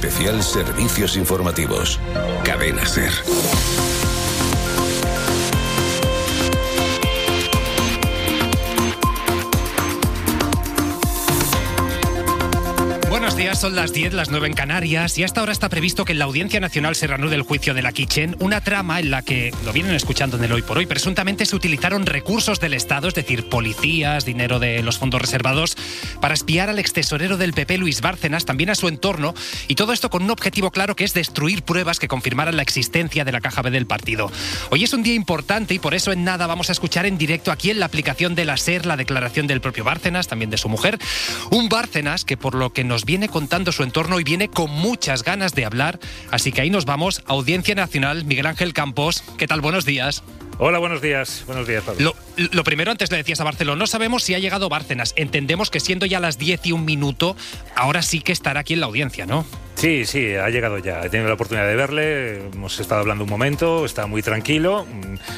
Especial Servicios Informativos. Cadena SER. Buenos días, son las 10, las 9 en Canarias, y hasta ahora está previsto que en la Audiencia Nacional se reanude el juicio de la Kitchen, una trama en la que, lo vienen escuchando en el Hoy por Hoy, presuntamente se utilizaron recursos del Estado, es decir, policías, dinero de los fondos reservados, para espiar al extesorero del PP, Luis Bárcenas, también a su entorno, y todo esto con un objetivo claro, que es destruir pruebas que confirmaran la existencia de la caja B del partido. Hoy es un día importante y por eso en nada vamos a escuchar en directo aquí en la aplicación de la SER la declaración del propio Bárcenas, también de su mujer, un Bárcenas que por lo que nos viene contando su entorno y viene con muchas ganas de hablar, así que ahí nos vamos. Audiencia Nacional, Miguel Ángel Campos, ¿qué tal? Buenos días. Hola, buenos días. Buenos días, Pablo. Lo primero, antes le decías a Barceló, no sabemos si ha llegado Bárcenas. Entendemos que siendo ya las 10 y un minuto, ahora sí que estará aquí en la audiencia, ¿no? Sí, ha llegado ya. He tenido la oportunidad de verle, hemos estado hablando un momento, está muy tranquilo,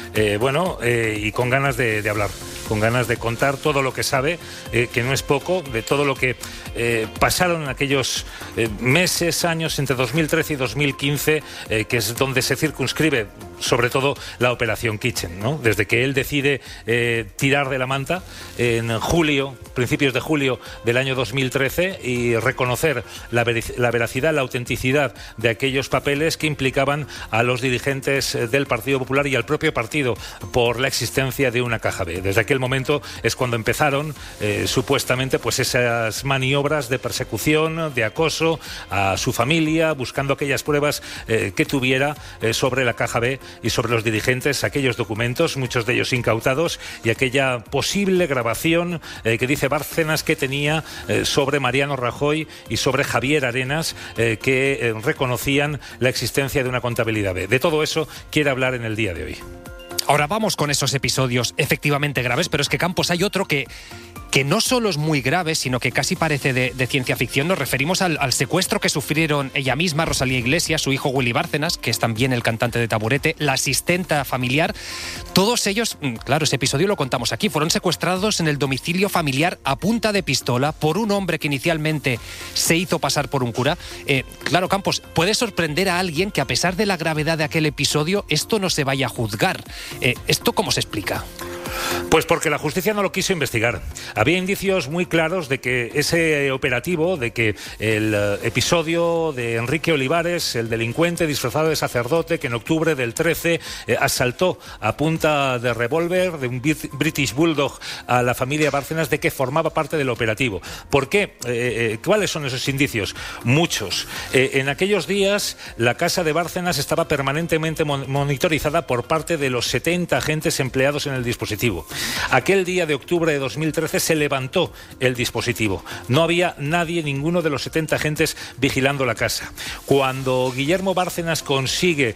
y con ganas de hablar, con ganas de contar todo lo que sabe, que no es poco, de todo lo que pasaron en aquellos meses, años entre 2013 y 2015, que es donde se circunscribe sobre todo la operación Kitchen, ¿no? Desde que él decide tirar de la manta en principios de julio del año 2013 y reconocer la veracidad, la autenticidad de aquellos papeles que implicaban a los dirigentes del Partido Popular y al propio partido por la existencia de una caja B. Desde aquel momento es cuando empezaron supuestamente pues esas maniobras de persecución, de acoso a su familia, buscando aquellas pruebas que tuviera sobre la caja B y sobre los dirigentes, aquellos documentos, muchos de ellos incautados, y aquella posible grabación que dice Bárcenas que tenía sobre Mariano Rajoy y sobre Javier Arenas, que reconocían la existencia de una contabilidad B. De todo eso quiere hablar en el día de hoy. Ahora vamos con esos episodios efectivamente graves, pero es que, Campos, hay otro que no solo es muy grave, sino que casi parece de ciencia ficción. Nos referimos al secuestro que sufrieron ella misma, Rosalía Iglesias, su hijo Willy Bárcenas, que es también el cantante de Taburete, la asistenta familiar. Todos ellos, claro, ese episodio lo contamos aquí, fueron secuestrados en el domicilio familiar a punta de pistola por un hombre que inicialmente se hizo pasar por un cura. Claro, Campos, puede sorprender a alguien que a pesar de la gravedad de aquel episodio, esto no se vaya a juzgar. ¿Esto cómo se explica? Pues porque la justicia no lo quiso investigar. Había indicios muy claros de que ese operativo, de que el episodio de Enrique Olivares, el delincuente disfrazado de sacerdote que en octubre del 13 asaltó a punta de revólver de un British Bulldog a la familia Bárcenas, de que formaba parte del operativo. ¿Por qué? ¿Cuáles son esos indicios? Muchos. En aquellos días la casa de Bárcenas estaba permanentemente monitorizada por parte de los 70 agentes empleados en el dispositivo. Aquel día de octubre de 2013 se levantó el dispositivo. No había nadie, ninguno de los 70 agentes vigilando la casa. Cuando Guillermo Bárcenas consigue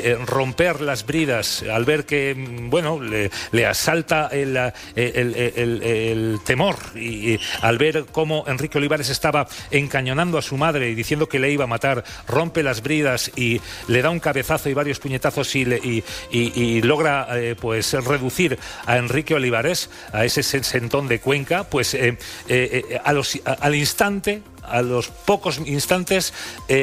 romper las bridas al ver que, le asalta el temor, y al ver cómo Enrique Olivares estaba encañonando a su madre y diciendo que le iba a matar, rompe las bridas y le da un cabezazo y varios puñetazos y logra reducir a Enrique Olivares, a ese sesentón de Cuenca, pues al instante, a los pocos instantes,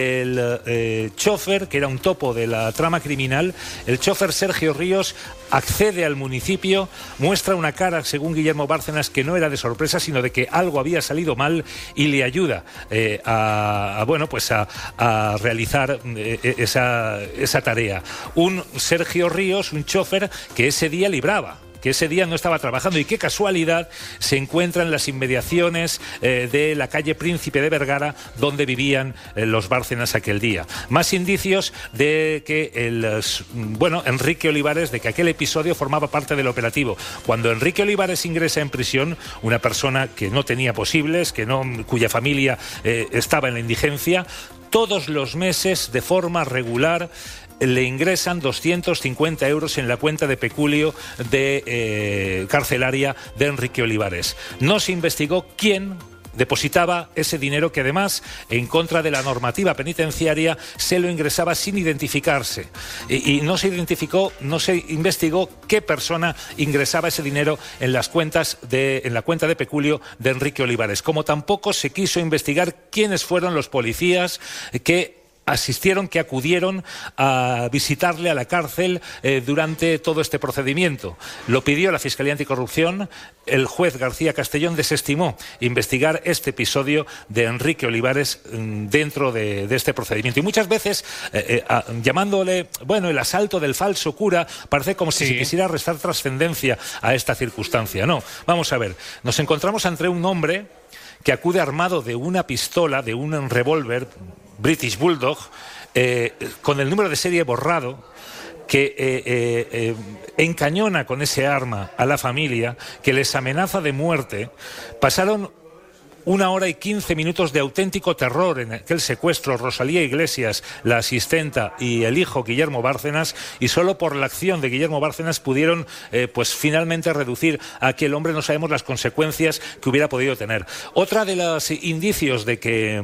el chofer, que era un topo de la trama criminal, el chofer Sergio Ríos, accede al municipio, muestra una cara, según Guillermo Bárcenas, que no era de sorpresa, sino de que algo había salido mal, y le ayuda a realizar esa tarea. Un Sergio Ríos, un chofer que ese día libraba, que ese día no estaba trabajando, y qué casualidad se encuentra en las inmediaciones de la calle Príncipe de Vergara, donde vivían los Bárcenas aquel día. Más indicios de que Enrique Olivares, de que aquel episodio formaba parte del operativo. Cuando Enrique Olivares ingresa en prisión, una persona que no tenía posibles, cuya familia estaba en la indigencia, todos los meses, de forma regular, le ingresan 250 euros en la cuenta de peculio carcelaria de Enrique Olivares. No se investigó quién depositaba ese dinero, que además, en contra de la normativa penitenciaria, se lo ingresaba sin identificarse. Y no se investigó qué persona ingresaba ese dinero en la cuenta de peculio de Enrique Olivares. Como tampoco se quiso investigar quiénes fueron los policías que asistieron, que acudieron a visitarle a la cárcel durante todo este procedimiento. Lo pidió la Fiscalía Anticorrupción. El juez García Castellón desestimó investigar este episodio de Enrique Olivares dentro de este procedimiento. Y muchas veces, llamándole, bueno, el asalto del falso cura, parece como si se quisiera restar trascendencia a esta circunstancia. No, vamos a ver, nos encontramos ante un hombre que acude armado de una pistola, de un revólver British Bulldog, con el número de serie borrado, que encañona con ese arma a la familia, que les amenaza de muerte. Pasaron 1 hora y 15 minutos de auténtico terror en aquel secuestro. Rosalía Iglesias, la asistenta, y el hijo Guillermo Bárcenas, y solo por la acción de Guillermo Bárcenas pudieron pues finalmente reducir a aquel hombre. No sabemos las consecuencias que hubiera podido tener. Otra de los indicios de que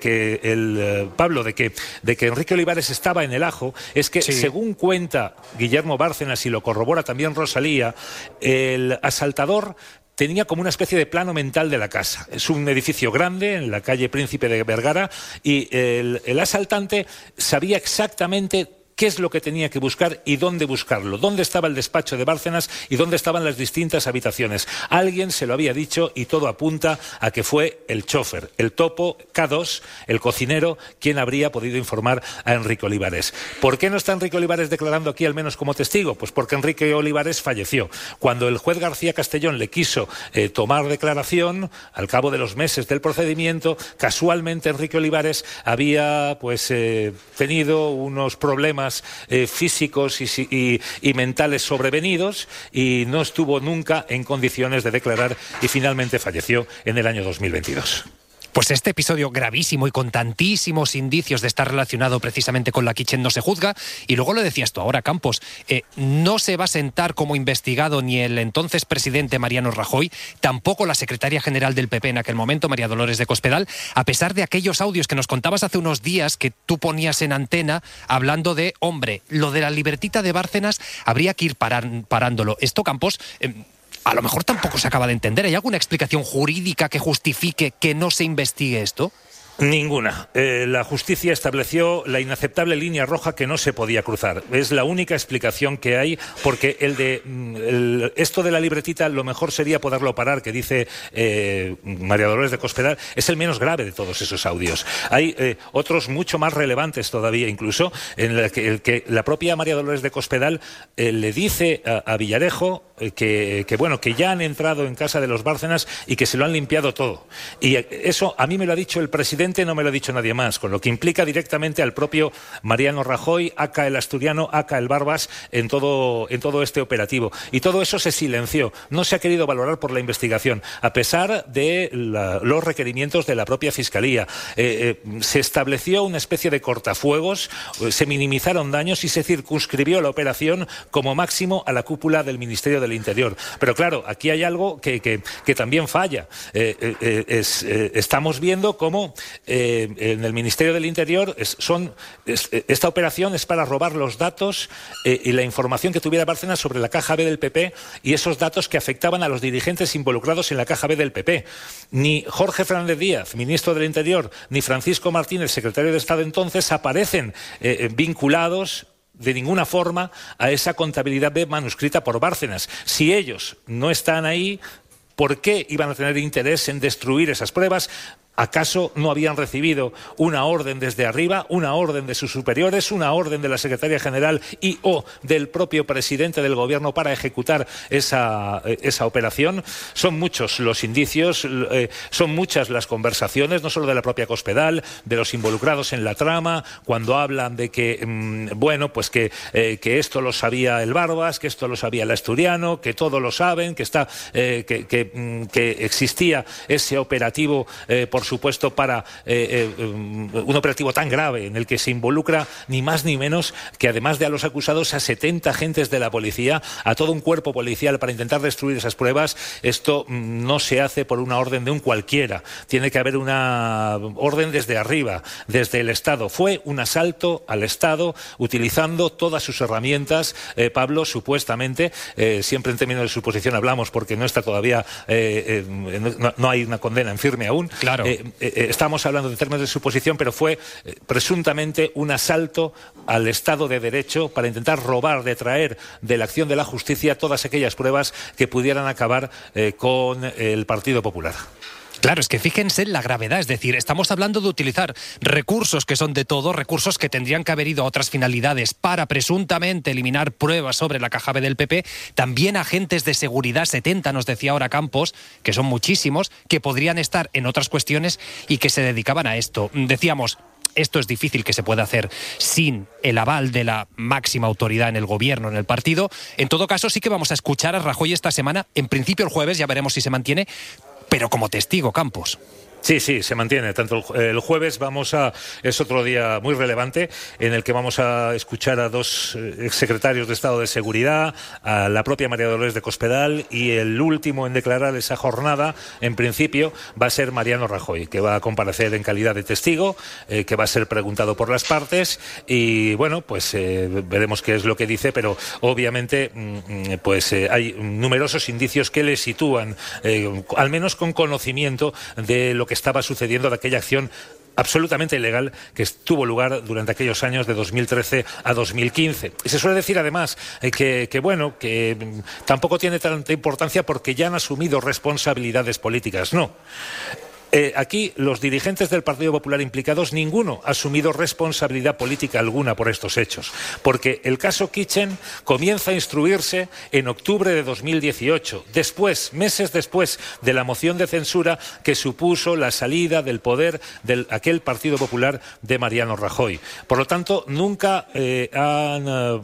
Enrique Olivares estaba en el ajo es que, según cuenta Guillermo Bárcenas y lo corrobora también Rosalía, el asaltador tenía como una especie de plano mental de la casa. Es un edificio grande en la calle Príncipe de Vergara, y el asaltante sabía exactamente qué es lo que tenía que buscar y dónde buscarlo, dónde estaba el despacho de Bárcenas y dónde estaban las distintas habitaciones. Alguien se lo había dicho y todo apunta a que fue el chofer, el topo K2, el cocinero, quien habría podido informar a Enrique Olivares. ¿Por qué no está Enrique Olivares declarando aquí al menos como testigo? Pues porque Enrique Olivares falleció. Cuando el juez García Castellón le quiso tomar declaración, al cabo de los meses del procedimiento, casualmente Enrique Olivares había tenido unos problemas físicos y mentales sobrevenidos, y no estuvo nunca en condiciones de declarar, y finalmente falleció en el año 2022. Pues este episodio gravísimo y con tantísimos indicios de estar relacionado precisamente con la Kitchen no se juzga. Y luego lo decías tú ahora, Campos, no se va a sentar como investigado ni el entonces presidente Mariano Rajoy, tampoco la secretaria general del PP en aquel momento, María Dolores de Cospedal, a pesar de aquellos audios que nos contabas hace unos días que tú ponías en antena hablando de, hombre, lo de la libretita de Bárcenas habría que ir parándolo. Esto, Campos, a lo mejor tampoco se acaba de entender. ¿Hay alguna explicación jurídica que justifique que no se investigue esto? Ninguna. La justicia estableció la inaceptable línea roja que no se podía cruzar. Es la única explicación que hay, porque esto de la libretita lo mejor sería poderlo parar, que dice María Dolores de Cospedal, es el menos grave de todos esos audios. Hay otros mucho más relevantes todavía, incluso, en el que la propia María Dolores de Cospedal le dice a Villarejo que ya han entrado en casa de los Bárcenas y que se lo han limpiado todo. Y eso a mí me lo ha dicho el presidente, no me lo ha dicho nadie más, con lo que implica directamente al propio Mariano Rajoy, acá el asturiano, acá el Barbas, en todo este operativo. Y todo eso se silenció, no se ha querido valorar por la investigación, a pesar de los requerimientos de la propia Fiscalía. Se estableció una especie de cortafuegos, se minimizaron daños y se circunscribió la operación como máximo a la cúpula del Ministerio del Interior. Pero claro, aquí hay algo que también falla. Estamos viendo cómo en el Ministerio del Interior esta operación es para robar los datos y la información que tuviera Bárcenas sobre la caja B del PP, y esos datos que afectaban a los dirigentes involucrados en la caja B del PP. Ni Jorge Fernández Díaz, ministro del Interior, ni Francisco Martínez, secretario de Estado entonces, aparecen vinculados de ninguna forma a esa contabilidad B manuscrita por Bárcenas. Si ellos no están ahí, ¿por qué iban a tener interés en destruir esas pruebas? ¿Acaso no habían recibido una orden desde arriba, una orden de sus superiores, una orden de la Secretaria General o del propio presidente del Gobierno para ejecutar esa operación? Son muchos los indicios, son muchas las conversaciones, no solo de la propia Cospedal, de los involucrados en la trama, cuando hablan de que, que esto lo sabía el Barbas, que esto lo sabía el asturiano, que todo lo saben, que existía ese operativo, por supuesto, para un operativo tan grave en el que se involucra ni más ni menos que, además de a los acusados, a 70 agentes de la policía, a todo un cuerpo policial para intentar destruir esas pruebas. Esto no se hace por una orden de un cualquiera. Tiene que haber una orden desde arriba, desde el Estado. Fue un asalto al Estado utilizando todas sus herramientas, Pablo, supuestamente, siempre en términos de suposición hablamos porque no está todavía, no hay una condena en firme aún. Claro. estamos hablando de términos de suposición, pero fue presuntamente un asalto al Estado de Derecho para intentar robar, detraer de la acción de la justicia todas aquellas pruebas que pudieran acabar con el Partido Popular. Claro, es que fíjense en la gravedad, es decir, estamos hablando de utilizar recursos que son de todo, recursos que tendrían que haber ido a otras finalidades para presuntamente eliminar pruebas sobre la caja B del PP, también agentes de seguridad, 70 nos decía ahora Campos, que son muchísimos, que podrían estar en otras cuestiones y que se dedicaban a esto. Decíamos, esto es difícil que se pueda hacer sin el aval de la máxima autoridad en el gobierno, en el partido. En todo caso, sí que vamos a escuchar a Rajoy esta semana, en principio el jueves, ya veremos si se mantiene, pero como testigo, Campos. Sí, se mantiene. Tanto el jueves es otro día muy relevante en el que vamos a escuchar a dos exsecretarios de Estado de Seguridad, a la propia María Dolores de Cospedal, y el último en declarar esa jornada, en principio, va a ser Mariano Rajoy, que va a comparecer en calidad de testigo, que va a ser preguntado por las partes y, bueno, pues veremos qué es lo que dice, pero obviamente hay numerosos indicios que le sitúan, al menos con conocimiento de lo que estaba sucediendo, de aquella acción absolutamente ilegal que tuvo lugar durante aquellos años de 2013 a 2015. Y se suele decir además que tampoco tiene tanta importancia porque ya han asumido responsabilidades políticas. No. Aquí los dirigentes del Partido Popular implicados, ninguno ha asumido responsabilidad política alguna por estos hechos, porque el caso Kitchen comienza a instruirse en octubre de 2018, meses después de la moción de censura que supuso la salida del poder de aquel Partido Popular de Mariano Rajoy. Por lo tanto, nunca han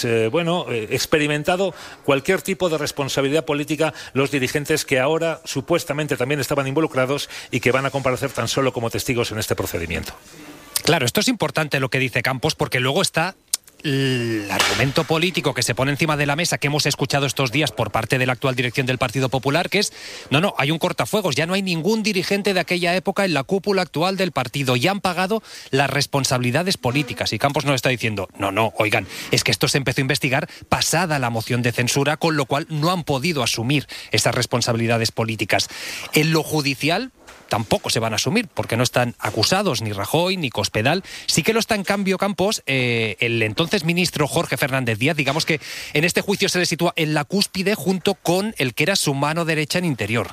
experimentado cualquier tipo de responsabilidad política los dirigentes que ahora supuestamente también estaban involucrados y que van a comparecer tan solo como testigos en este procedimiento. Claro, esto es importante lo que dice Campos, porque luego está el argumento político que se pone encima de la mesa que hemos escuchado estos días por parte de la actual dirección del Partido Popular, que es, hay un cortafuegos, ya no hay ningún dirigente de aquella época en la cúpula actual del partido, ya han pagado las responsabilidades políticas. Y Campos nos está diciendo, oigan, es que esto se empezó a investigar pasada la moción de censura, con lo cual no han podido asumir esas responsabilidades políticas. En lo judicial tampoco se van a asumir, porque no están acusados ni Rajoy ni Cospedal. Sí que lo está, en cambio, Campos, el entonces ministro Jorge Fernández Díaz. Digamos que en este juicio se le sitúa en la cúspide junto con el que era su mano derecha en Interior.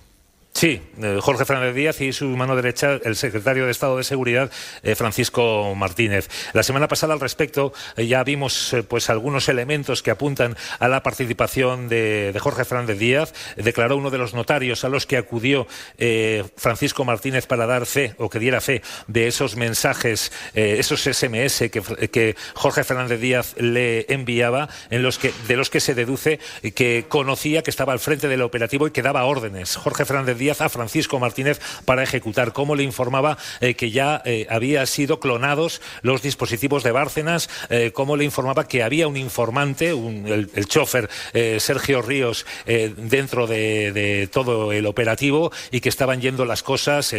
Sí, Jorge Fernández Díaz y su mano derecha, el secretario de Estado de Seguridad, Francisco Martínez. La semana pasada al respecto ya vimos algunos elementos que apuntan a la participación de Jorge Fernández Díaz. Declaró uno de los notarios a los que acudió Francisco Martínez para dar fe o que diera fe de esos mensajes, esos SMS que Jorge Fernández Díaz le enviaba, de los que se deduce que conocía, que estaba al frente del operativo y que daba órdenes. Jorge Fernández Díaz a Francisco Martínez para ejecutar, como le informaba que ya había sido clonados los dispositivos de Bárcenas, como le informaba que había un informante, el chofer Sergio Ríos, dentro de todo el operativo, y que estaban yendo las cosas,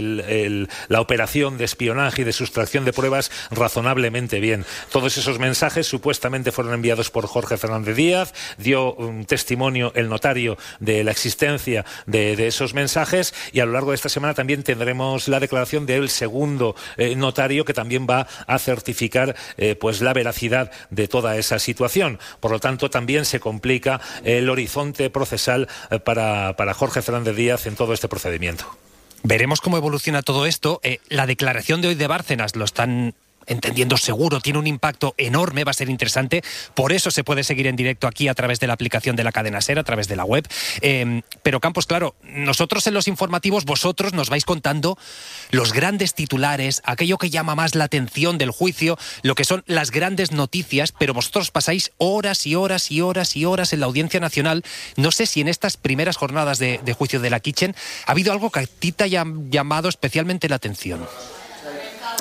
la operación de espionaje y de sustracción de pruebas razonablemente bien. Todos esos mensajes supuestamente fueron enviados por Jorge Fernández Díaz, dio un testimonio el notario de la existencia de esos mensajes, y a lo largo de esta semana también tendremos la declaración del segundo notario, que también va a certificar la veracidad de toda esa situación. Por lo tanto, también se complica el horizonte procesal para Jorge Fernández Díaz en todo este procedimiento. Veremos cómo evoluciona todo esto. La declaración de hoy de Bárcenas lo están entendiendo seguro, tiene un impacto enorme, va a ser interesante. Por eso se puede seguir en directo aquí a través de la aplicación de la Cadena SER, a través de la web. Pero Campos, claro, nosotros en los informativos, vosotros nos vais contando los grandes titulares, aquello que llama más la atención del juicio, lo que son las grandes noticias, pero vosotros pasáis horas y horas y horas y horas en la Audiencia Nacional. No sé si en estas primeras jornadas de juicio de la Kitchen ha habido algo que a ti te haya llamado especialmente la atención.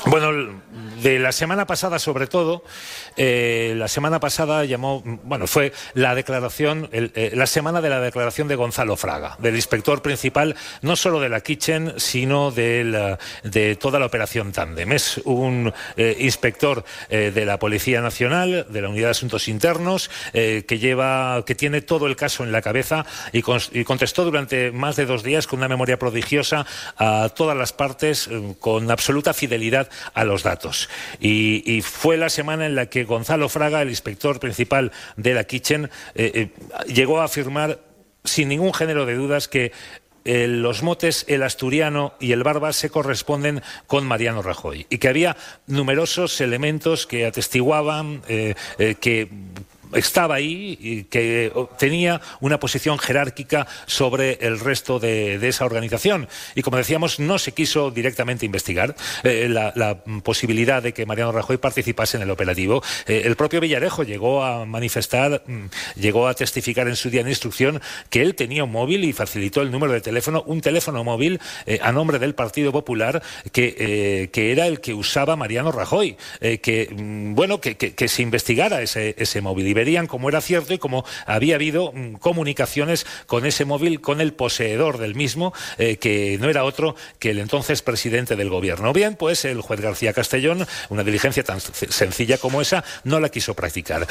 Bueno, de la semana pasada sobre todo, la semana pasada fue la declaración, la semana de la declaración de Gonzalo Fraga, del inspector principal, no solo de la Kitchen, sino de toda la operación Tándem. Es un inspector de la Policía Nacional, de la Unidad de Asuntos Internos, que tiene todo el caso en la cabeza y contestó durante más de 2 días con una memoria prodigiosa a todas las partes, con absoluta fidelidad a los datos. Y fue la semana en la que Gonzalo Fraga, el inspector principal de la Kitchen, llegó a afirmar sin ningún género de dudas que los motes El Asturiano y El Barba se corresponden con Mariano Rajoy y que había numerosos elementos que atestiguaban que estaba ahí y que tenía una posición jerárquica sobre el resto de esa organización. Y como decíamos, no se quiso directamente investigar la posibilidad de que Mariano Rajoy participase en el operativo. El propio Villarejo llegó a manifestar, llegó a testificar en su día en instrucción que él tenía un móvil y facilitó el número de teléfono, un teléfono móvil a nombre del Partido Popular que era el que usaba Mariano Rajoy. Que se investigara ese móvil y verían cómo era cierto y cómo había habido comunicaciones con ese móvil, con el poseedor del mismo, que no era otro que el entonces presidente del gobierno. Bien, pues el juez García Castellón, una diligencia tan sencilla como esa, no la quiso practicar.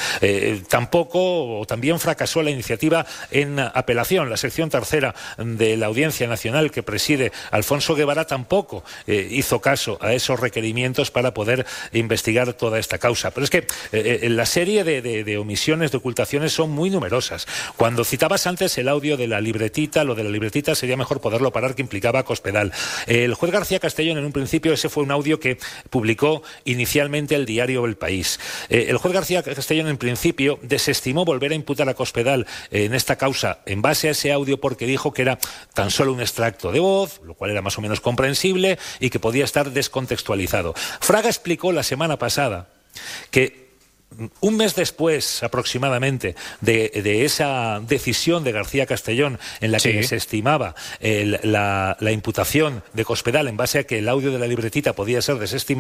También fracasó la iniciativa en apelación. La sección tercera de la Audiencia Nacional que preside Alfonso Guevara tampoco hizo caso a esos requerimientos para poder investigar toda esta causa. Pero es que la serie de omisiones, de ocultaciones son muy numerosas. Cuando citabas antes el audio de la libretita, lo de la libretita sería mejor poderlo parar, que implicaba a Cospedal. El juez García Castellón, en un principio, ese fue un audio que publicó inicialmente el diario El País. El juez García Castellón, en principio, desestimó volver a imputar a Cospedal en esta causa en base a ese audio porque dijo que era tan solo un extracto de voz, lo cual era más o menos comprensible y que podía estar descontextualizado. Fraga explicó la semana pasada que un mes después, aproximadamente, de esa decisión de García Castellón en la que desestimaba la imputación de Cospedal en base a que el audio de la libretita podía estar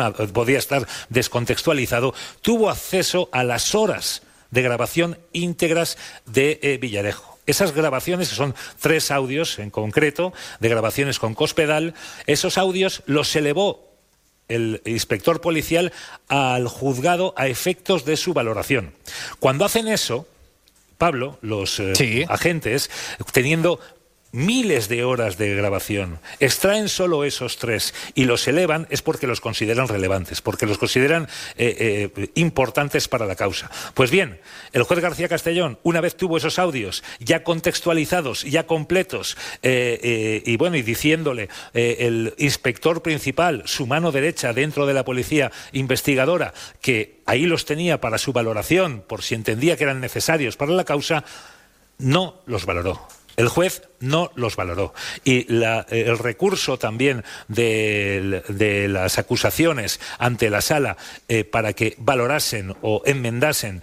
descontextualizado, tuvo acceso a las horas de grabación íntegras de Villarejo. Esas grabaciones, que son 3 audios en concreto, de grabaciones con Cospedal, esos audios los elevó el inspector policial al juzgado a efectos de su valoración. Cuando hacen eso, Pablo, los agentes, teniendo miles de horas de grabación, extraen solo esos 3 y los elevan, es porque los consideran relevantes, porque los consideran importantes para la causa. Pues bien, el juez García Castellón, una vez tuvo esos audios ya contextualizados, ya completos, y diciéndole el inspector principal, su mano derecha dentro de la policía investigadora, que ahí los tenía para su valoración, por si entendía que eran necesarios para la causa, no los valoró. El juez no los valoró. Y el recurso también de las acusaciones ante la sala para que valorasen o enmendasen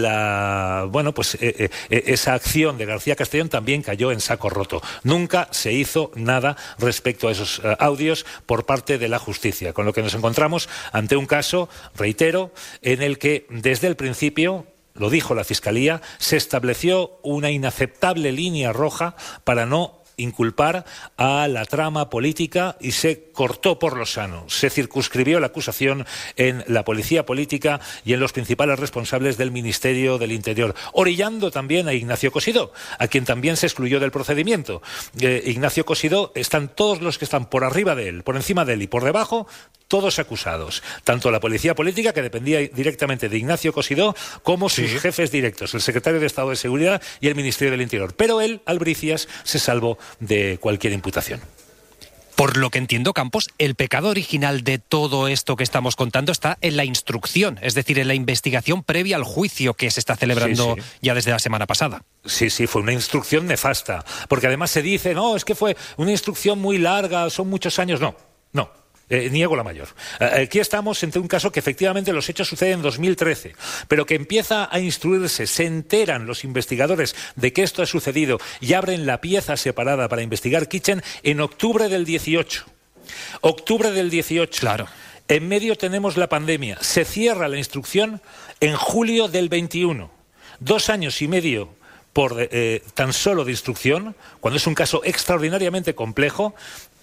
esa acción de García Castellón también cayó en saco roto. Nunca se hizo nada respecto a esos audios por parte de la justicia, con lo que nos encontramos ante un caso, reitero, en el que desde el principio, lo dijo la Fiscalía, se estableció una inaceptable línea roja para no inculpar a la trama política y se cortó por lo sano. Se circunscribió la acusación en la policía política y en los principales responsables del Ministerio del Interior, orillando también a Ignacio Cosidó, a quien también se excluyó del procedimiento. Ignacio Cosidó, están todos los que están por arriba de él, por encima de él y por debajo, todos acusados. Tanto la policía política, que dependía directamente de Ignacio Cosidó, como sus jefes directos, el secretario de Estado de Seguridad y el Ministerio del Interior. Pero él, Albricias, se salvó de cualquier imputación. Por lo que entiendo, Campos, el pecado original de todo esto que estamos contando está en la instrucción, es decir, en la investigación previa al juicio que se está celebrando ya desde la semana pasada. Sí, fue una instrucción nefasta, porque además se dice, no, es que fue una instrucción muy larga, son muchos años. No. Niego la mayor. Aquí estamos ante un caso que efectivamente los hechos suceden en 2013, pero que empieza a instruirse, se enteran los investigadores de que esto ha sucedido y abren la pieza separada para investigar Kitchen en octubre del 18. Octubre del 18. Claro. En medio tenemos la pandemia. Se cierra la instrucción en julio del 21. 2 años y medio por tan solo de instrucción, cuando es un caso extraordinariamente complejo,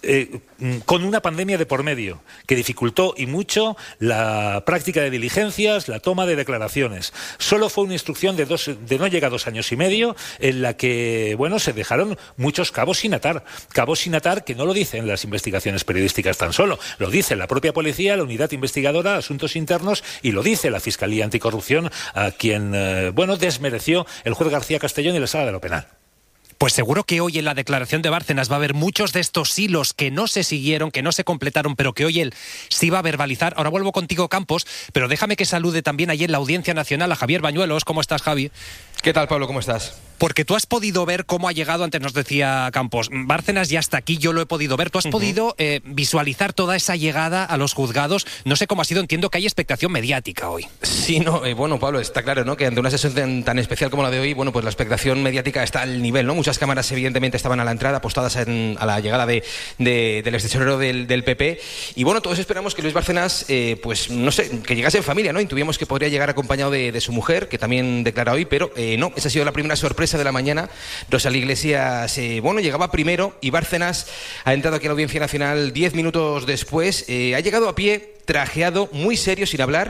con una pandemia de por medio, que dificultó y mucho la práctica de diligencias, la toma de declaraciones. Solo fue una instrucción de no llega a 2 años y medio, en la que, bueno, se dejaron muchos cabos sin atar que no lo dicen las investigaciones periodísticas tan solo, lo dice la propia policía, la unidad investigadora, asuntos internos, y lo dice la Fiscalía Anticorrupción, a quien, desmereció el juez García Castellón y la Sala de lo Penal. Pues seguro que hoy en la declaración de Bárcenas va a haber muchos de estos hilos que no se siguieron, que no se completaron, pero que hoy él sí va a verbalizar. Ahora vuelvo contigo, Campos, pero déjame que salude también ayer en la Audiencia Nacional a Javier Bañuelos. ¿Cómo estás, Javi? ¿Qué tal, Pablo? ¿Cómo estás? Porque tú has podido ver cómo ha llegado, antes nos decía Campos, Bárcenas ya está aquí, yo lo he podido ver. Tú has podido visualizar toda esa llegada a los juzgados. No sé cómo ha sido, entiendo que hay expectación mediática hoy. Sí, no, bueno, Pablo, está claro, ¿no?, que ante una sesión tan especial como la de hoy, bueno, pues la expectación mediática está al nivel, ¿no? Muchas cámaras evidentemente estaban a la entrada, apostadas a la llegada del extesorero del PP. Y bueno, todos esperamos que Luis Bárcenas, pues no sé, que llegase en familia, ¿no? Intuíamos que podría llegar acompañado de su mujer, que también declara hoy, pero no, esa ha sido la primera sorpresa de la mañana. Rosalía Iglesias, llegaba primero, y Bárcenas ha entrado aquí a la Audiencia Nacional 10 minutos después. Ha llegado a pie, trajeado, muy serio, sin hablar.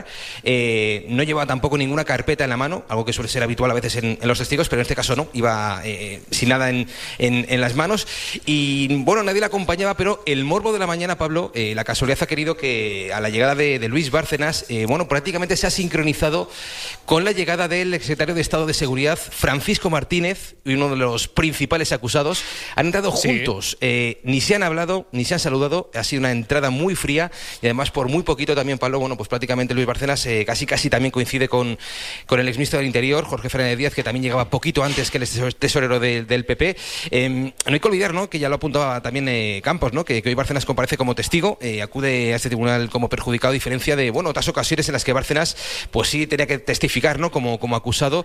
No llevaba tampoco ninguna carpeta en la mano, algo que suele ser habitual a veces en los testigos, pero en este caso no, iba sin nada en las manos. Y bueno, nadie la acompañaba, pero el morbo de la mañana, Pablo, la casualidad ha querido que a la llegada de Luis Bárcenas, prácticamente se ha sincronizado con la llegada del exsecretario de Estado de Seguridad, Francisco Martínez, uno de los principales acusados. Han entrado juntos, ni se han hablado, ni se han saludado. Ha sido una entrada muy fría, y además por muy poquito también, Pablo, pues prácticamente Luis Bárcenas casi también coincide con el exministro del Interior, Jorge Fernández Díaz, que también llegaba poquito antes que el tesorero del PP. No hay que olvidar, ¿no?, que ya lo apuntaba también Campos, ¿no?, que hoy Bárcenas comparece como testigo, acude a este tribunal como perjudicado, a diferencia de, otras ocasiones en las que Bárcenas, pues sí tenía que testificar, ¿no?, como acusado.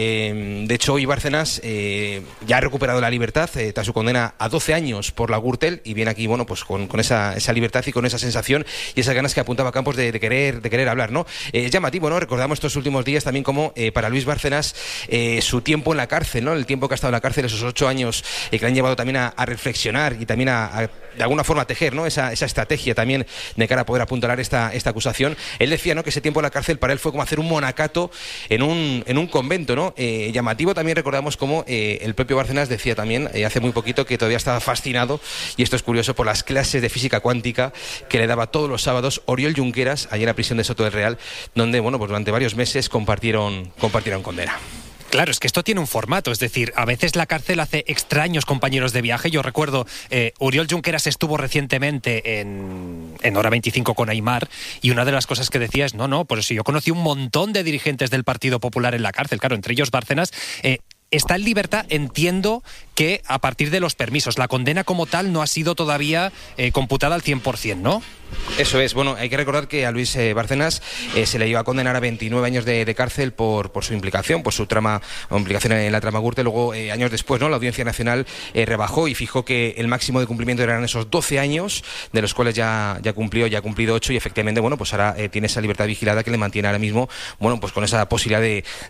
De hecho, hoy Bárcenas ya ha recuperado la libertad tras su condena a 12 años por la Gürtel, y viene aquí, pues con esa libertad y con esa sensación y esas ganas que apuntaba Campos de querer hablar, ¿no? Es llamativo, ¿no? Recordamos estos últimos días también como para Luis Bárcenas su tiempo en la cárcel, ¿no? El tiempo que ha estado en la cárcel, esos 8 años que le han llevado también a reflexionar y también a de alguna forma tejer, ¿no?, esa estrategia también de cara a poder apuntalar esta acusación. Él decía, ¿no?, que ese tiempo en la cárcel para él fue como hacer un monacato en un convento, ¿no? Llamativo también, recordamos como el propio Bárcenas decía también hace muy poquito que todavía estaba fascinado, y esto es curioso, por las clases de física cuántica que le daba todos los sábados Oriol Junqueras, allí en la prisión de Soto del Real, donde, pues durante varios meses compartieron condena. Claro, es que esto tiene un formato, es decir, a veces la cárcel hace extraños compañeros de viaje. Yo recuerdo, Oriol Junqueras estuvo recientemente en Hora 25 con Aimar, y una de las cosas que decía es, pues si yo conocí un montón de dirigentes del Partido Popular en la cárcel, claro, entre ellos Bárcenas. Está en libertad, entiendo que a partir de los permisos. La condena como tal no ha sido todavía computada al 100%, ¿no? Eso es. Bueno, hay que recordar que a Luis Bárcenas se le iba a condenar a 29 años de cárcel por su implicación, por su implicación en la trama Gürtel. Luego, años después, ¿no?, la Audiencia Nacional rebajó y fijó que el máximo de cumplimiento eran esos 12 años, de los cuales ya ha cumplido 8, y efectivamente, pues ahora tiene esa libertad vigilada que le mantiene ahora mismo, pues con esa posibilidad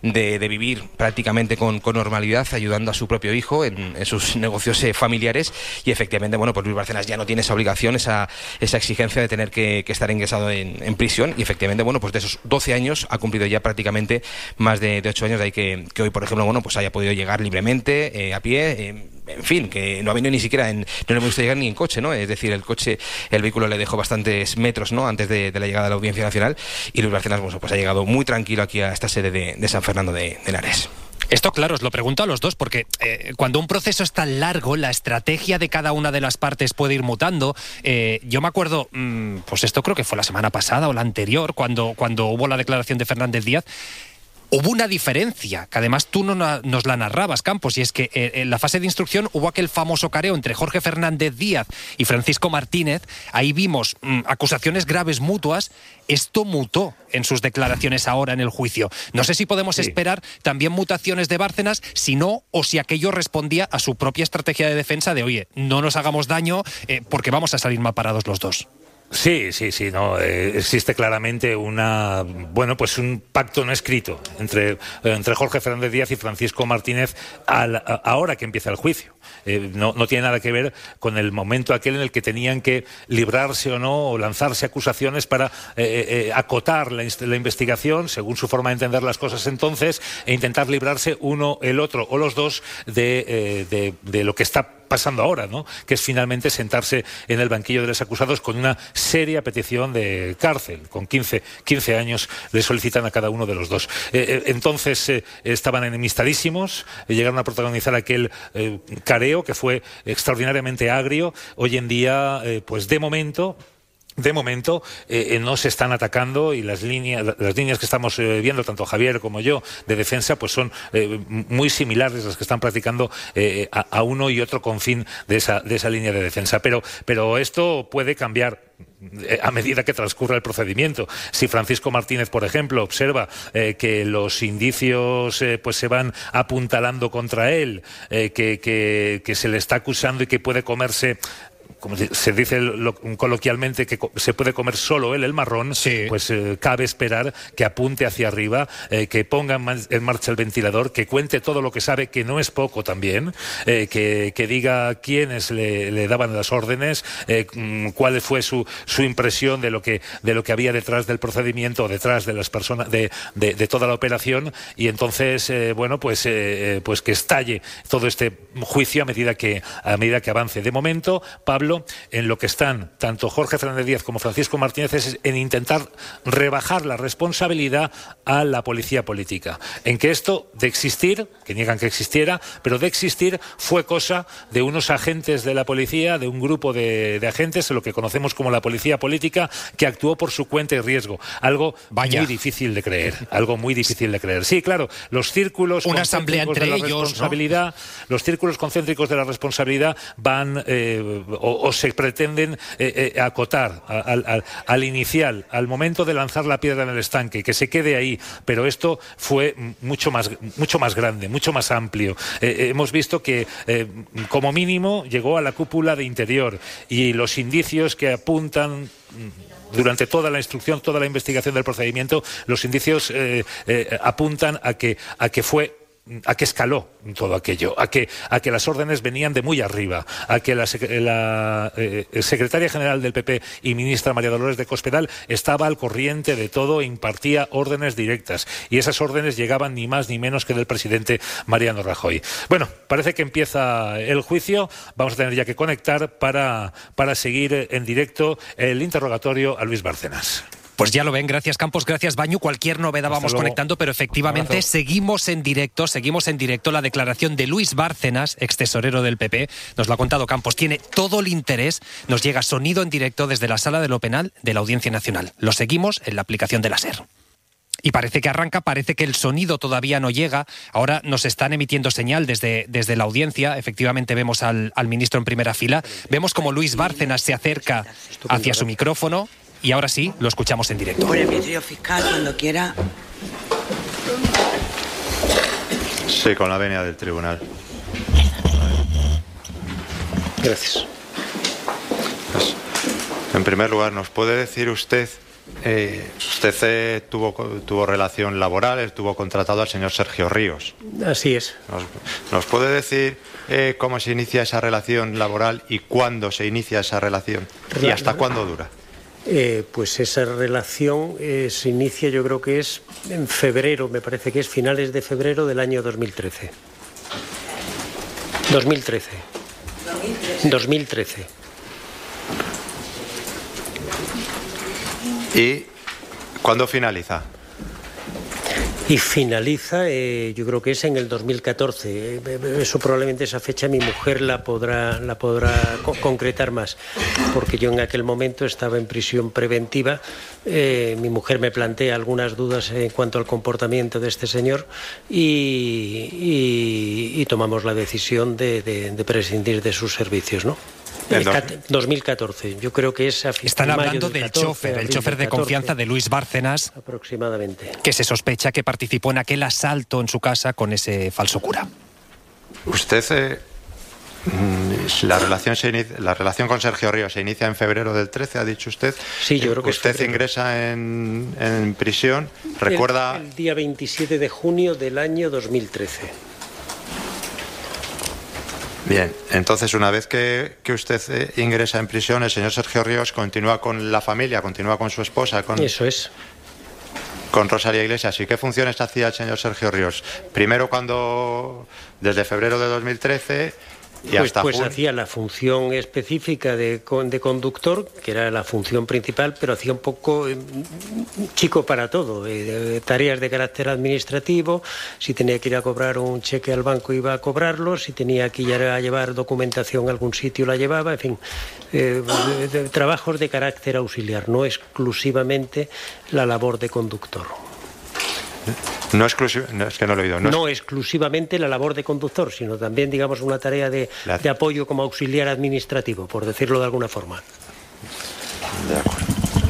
de vivir prácticamente con normalidad, ayudando a su propio hijo en sus negocios familiares. Y efectivamente, pues Luis Bárcenas ya no tiene esa obligación, esa exigencia de tener que estar ingresado en prisión, y efectivamente, pues de esos 12 años ha cumplido ya prácticamente más de 8 años, de ahí que hoy, por ejemplo, pues haya podido llegar libremente, a pie, en fin, que no ha venido ni siquiera no le hemos visto llegar ni en coche, ¿no? Es decir, el vehículo le dejó bastantes metros, ¿no?, antes de la llegada a la Audiencia Nacional, y Luis Bárcenas, pues ha llegado muy tranquilo aquí a esta sede de San Fernando de Henares. Esto, claro, os lo pregunto a los dos, porque cuando un proceso es tan largo, la estrategia de cada una de las partes puede ir mutando. Yo me acuerdo, pues esto creo que fue la semana pasada o la anterior, cuando hubo la declaración de Fernández Díaz. Hubo una diferencia, que además tú nos la narrabas, Campos, y es que en la fase de instrucción hubo aquel famoso careo entre Jorge Fernández Díaz y Francisco Martínez. Ahí vimos acusaciones graves mutuas. Esto mutó en sus declaraciones ahora en el juicio. No sé si podemos esperar también mutaciones de Bárcenas, si no, o si aquello respondía a su propia estrategia de defensa de, oye, no nos hagamos daño porque vamos a salir mal parados los dos. Sí, no, existe claramente un pacto no escrito entre Jorge Fernández Díaz y Francisco Martínez ahora que empieza el juicio. No tiene nada que ver con el momento aquel en el que tenían que librarse o no, o lanzarse acusaciones para acotar la investigación, según su forma de entender las cosas entonces, e intentar librarse uno, el otro o los dos de lo que está pasando ahora, ¿no? Que es finalmente sentarse en el banquillo de los acusados con una seria petición de cárcel. Con 15 años le solicitan a cada uno de los dos. Entonces estaban enemistadísimos, llegaron a protagonizar aquel careo que fue extraordinariamente agrio. Hoy en día, pues de momento no se están atacando, y las líneas que estamos viendo, tanto Javier como yo, de defensa, pues son muy similares a las que están practicando a uno y otro confín de esa línea de defensa. Pero esto puede cambiar a medida que transcurra el procedimiento. Si Francisco Martínez, por ejemplo, observa que los indicios pues se van apuntalando contra él, que se le está acusando y que puede comerse, como se dice coloquialmente, que se puede comer solo él el marrón, sí, pues cabe esperar que apunte hacia arriba, que ponga en marcha el ventilador, que cuente todo lo que sabe, que no es poco también, que diga quiénes le daban las órdenes, cuál fue su impresión de lo que había detrás del procedimiento, detrás de las personas, de toda la operación, y entonces pues que estalle todo este juicio a medida que avance. De momento, Pablo, en lo que están tanto Jorge Fernández Díaz como Francisco Martínez es en intentar rebajar la responsabilidad a la policía política, en que esto de existir, que niegan que existiera, pero de existir fue cosa de unos agentes de la policía, de un grupo de agentes, lo que conocemos como la policía política, que actuó por su cuenta y riesgo. Algo muy difícil de creer. Sí, claro, los círculos una asamblea entre ellos, ¿no? Los círculos concéntricos de la responsabilidad van o se pretenden acotar al inicial, al momento de lanzar la piedra en el estanque, que se quede ahí, pero esto fue mucho más grande, mucho más amplio. Hemos visto que como mínimo llegó a la cúpula de Interior, y los indicios que apuntan durante toda la instrucción, toda la investigación del procedimiento, los indicios apuntan a que escaló todo aquello, a que las órdenes venían de muy arriba, a que la secretaria general del PP y ministra María Dolores de Cospedal estaba al corriente de todo e impartía órdenes directas, y esas órdenes llegaban ni más ni menos que del presidente Mariano Rajoy. Bueno, parece que empieza el juicio. Vamos a tener ya que conectar para seguir en directo el interrogatorio a Luis Bárcenas. Pues ya lo ven, gracias Campos, gracias Bañu. Cualquier novedad vamos conectando, pero efectivamente seguimos en directo la declaración de Luis Bárcenas, ex tesorero del PP. Nos lo ha contado Campos, tiene todo el interés. Nos llega sonido en directo desde la Sala de lo Penal de la Audiencia Nacional. Lo seguimos en la aplicación de la SER. Y parece que arranca, parece que el sonido todavía no llega. Ahora nos están emitiendo señal desde la audiencia. Efectivamente vemos al ministro en primera fila. Vemos como Luis Bárcenas se acerca hacia su micrófono. Y ahora sí, lo escuchamos en directo. Por el Ministerio Fiscal, cuando quiera. Sí, con la venia del tribunal. Gracias. Pues, en primer lugar, ¿nos puede decir usted, tuvo relación laboral, estuvo contratado al señor Sergio Ríos? Así es. ¿Nos puede decir cómo se inicia esa relación laboral y cuándo se inicia esa relación? ¿Y hasta cuándo dura? Pues esa relación se inicia, yo creo que es en febrero, me parece que es finales de febrero del año 2013. 2013. ¿Y cuándo finaliza? Y finaliza, yo creo que es en el 2014. Eso probablemente, esa fecha, mi mujer la podrá concretar más, porque yo en aquel momento estaba en prisión preventiva. Mi mujer me plantea algunas dudas en cuanto al comportamiento de este señor y tomamos la decisión de prescindir de sus servicios, ¿no? 2014, yo creo que es a Están hablando del chofer, el chofer de confianza de Luis Bárcenas, aproximadamente, que se sospecha que participó en aquel asalto en su casa con ese falso cura. Usted La relación con Sergio Ríos se inicia en febrero del 13, ha dicho usted. Sí, yo creo que usted ingresa en prisión. Recuerda el día 27 de junio del año 2013. Bien, entonces una vez que usted ingresa en prisión, el señor Sergio Ríos continúa con la familia, continúa con su esposa, Eso es. Con Rosalía Iglesias. ¿Y qué funciones hacía el señor Sergio Ríos? Primero desde febrero de 2013 y hasta Pues junio. hacía la función específica de conductor, que era la función principal, pero hacía un poco chico para todo, tareas de carácter administrativo. Si tenía que ir a cobrar un cheque al banco iba a cobrarlo, si tenía que ir a llevar documentación a algún sitio la llevaba, en fin, trabajos de carácter auxiliar, no exclusivamente la labor de conductor. No es que no lo he oído. No exclusivamente la labor de conductor, sino también, digamos, una tarea de apoyo como auxiliar administrativo, por decirlo de alguna forma. De acuerdo.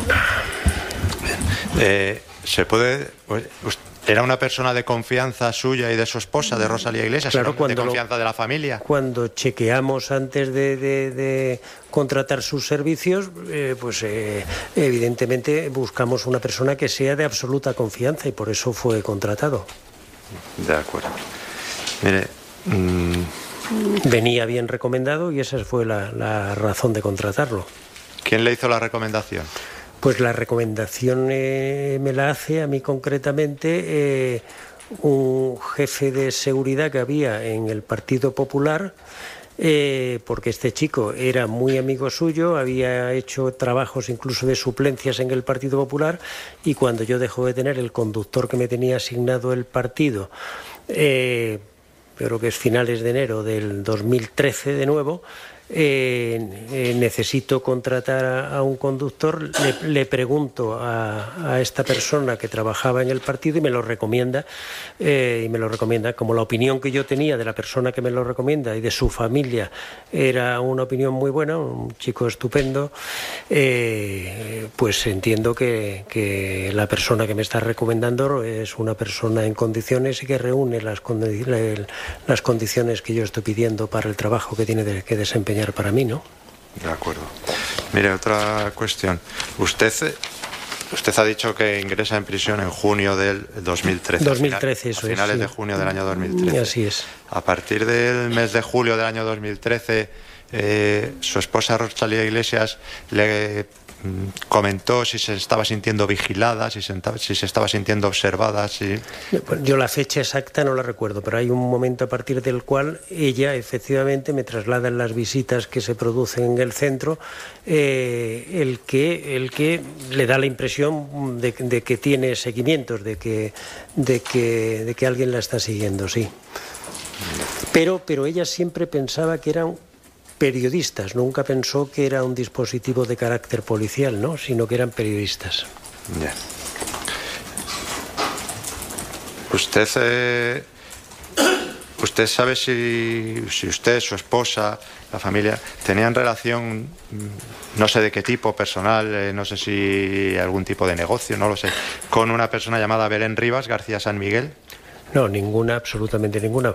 Bien. ¿Era una persona de confianza suya y de su esposa, de Rosalía Iglesias? Claro, de confianza de la familia. Cuando chequeamos antes de contratar sus servicios, evidentemente buscamos una persona que sea de absoluta confianza y por eso fue contratado. De acuerdo. Mire, venía bien recomendado y esa fue la razón de contratarlo. ¿Quién le hizo la recomendación? Pues la recomendación me la hace a mí concretamente un jefe de seguridad que había en el Partido Popular, porque este chico era muy amigo suyo, había hecho trabajos incluso de suplencias en el Partido Popular, y cuando yo dejó de tener el conductor que me tenía asignado el partido, creo que es finales de enero del 2013 de nuevo, necesito contratar a un conductor, le pregunto a esta persona que trabajaba en el partido y me lo recomienda, como la opinión que yo tenía de la persona que me lo recomienda y de su familia era una opinión muy buena, un chico estupendo, pues entiendo que la persona que me está recomendando es una persona en condiciones y que reúne las condiciones que yo estoy pidiendo para el trabajo que tiene que desempeñar para mí, ¿no? De acuerdo. Mire, otra cuestión. Usted ha dicho que ingresa en prisión en junio del 2013. 2013, eso es. A finales de junio del año 2013. Así es. A partir del mes de julio del año 2013, su esposa Rosalía Iglesias le comentó si se estaba sintiendo vigilada, si se estaba sintiendo observada. Yo la fecha exacta no la recuerdo, pero hay un momento a partir del cual ella efectivamente me traslada en las visitas que se producen en el centro el que le da la impresión de que tiene seguimientos, de que alguien la está siguiendo, sí. Pero ella siempre pensaba que eran periodistas, nunca pensó que era un dispositivo de carácter policial, ¿no? Sino que eran periodistas. Yeah. ¿Usted sabe si usted, su esposa, la familia, tenían relación, no sé de qué tipo, personal, no sé si algún tipo de negocio, no lo sé, con una persona llamada Belén Rivas García San Miguel? No, ninguna, absolutamente ninguna.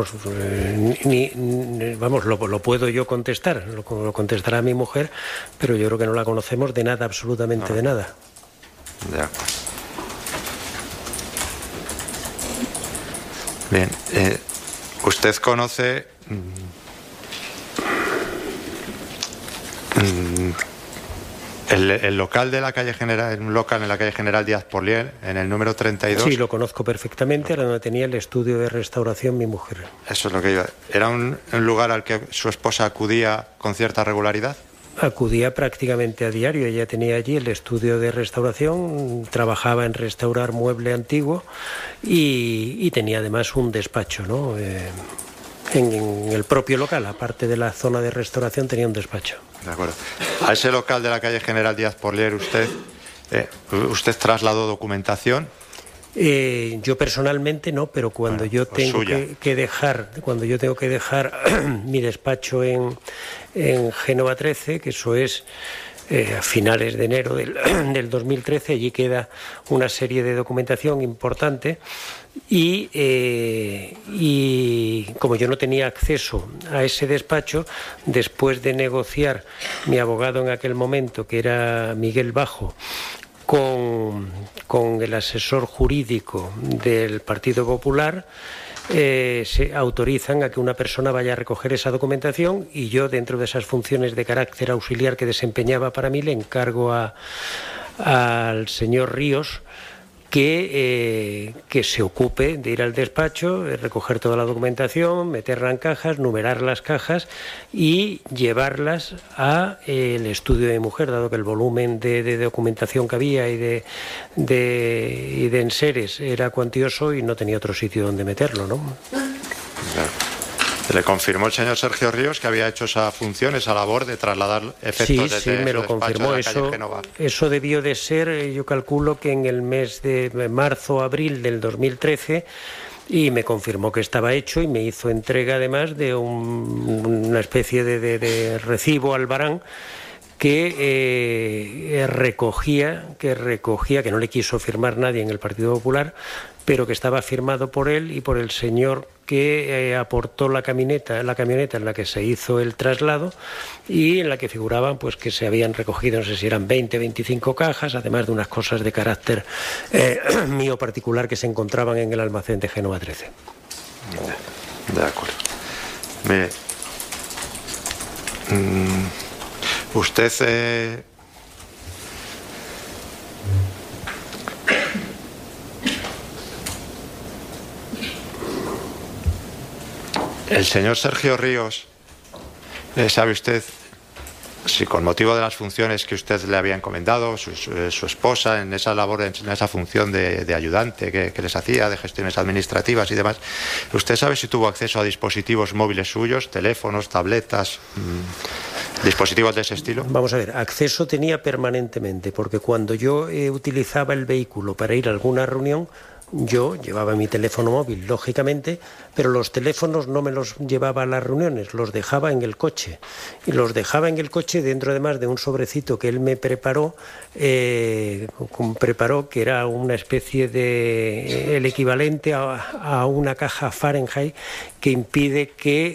Lo puedo yo contestar, lo contestará mi mujer, pero yo creo que no la conocemos de nada, absolutamente de nada. De acuerdo. Bien, usted conoce el local de la calle General, un local en la calle General Díaz Porlier, en el número 32. Sí, lo conozco perfectamente, era donde tenía el estudio de restauración mi mujer. Eso es lo que iba. ¿Era un lugar al que su esposa acudía con cierta regularidad? Acudía prácticamente a diario. Ella tenía allí el estudio de restauración, trabajaba en restaurar mueble antiguo y tenía además un despacho, ¿no? En el propio local, aparte de la zona de restauración, tenía un despacho. De acuerdo. A ese local de la calle General Díaz Porlier, ¿usted trasladó documentación? Yo personalmente no, pero cuando yo tengo que dejar mi despacho en Génova 13, que eso es a finales de enero del 2013. Allí queda una serie de documentación importante y como yo no tenía acceso a ese despacho, después de negociar mi abogado en aquel momento, que era Miguel Bajo, con el asesor jurídico del Partido Popular, se autorizan a que una persona vaya a recoger esa documentación, y yo, dentro de esas funciones de carácter auxiliar que desempeñaba para mí, le encargo al señor Ríos que se ocupe de ir al despacho, recoger toda la documentación, meterla en cajas, numerar las cajas y llevarlas a el estudio de mi mujer, dado que el volumen de documentación que había y de enseres era cuantioso y no tenía otro sitio donde meterlo, ¿no? Claro. ¿Le confirmó el señor Sergio Ríos que había hecho esa función, esa labor de trasladar efectos de Sí, me lo confirmó. Eso debió de ser, yo calculo que en el mes de marzo o abril del 2013, y me confirmó que estaba hecho y me hizo entrega además de una especie de recibo albarán que recogía, que no le quiso firmar nadie en el Partido Popular, pero que estaba firmado por él y por el señor que aportó la camioneta en la que se hizo el traslado, y en la que figuraban pues que se habían recogido, no sé si eran 20, 25 cajas, además de unas cosas de carácter mío particular que se encontraban en el almacén de Génova 13. De acuerdo. Mire, usted el señor Sergio Ríos, ¿sabe usted si con motivo de las funciones que usted le había encomendado, su esposa, en esa labor, en esa función de ayudante que les hacía, de gestiones administrativas y demás, usted sabe si tuvo acceso a dispositivos móviles suyos, teléfonos, tabletas, dispositivos de ese estilo? Vamos a ver, acceso tenía permanentemente, porque cuando yo utilizaba el vehículo para ir a alguna reunión, yo llevaba mi teléfono móvil, lógicamente, pero los teléfonos no me los llevaba a las reuniones, los dejaba en el coche. Y los dejaba en el coche dentro, además, de un sobrecito que él me preparó, que era una especie de el equivalente a una caja Fahrenheit que impide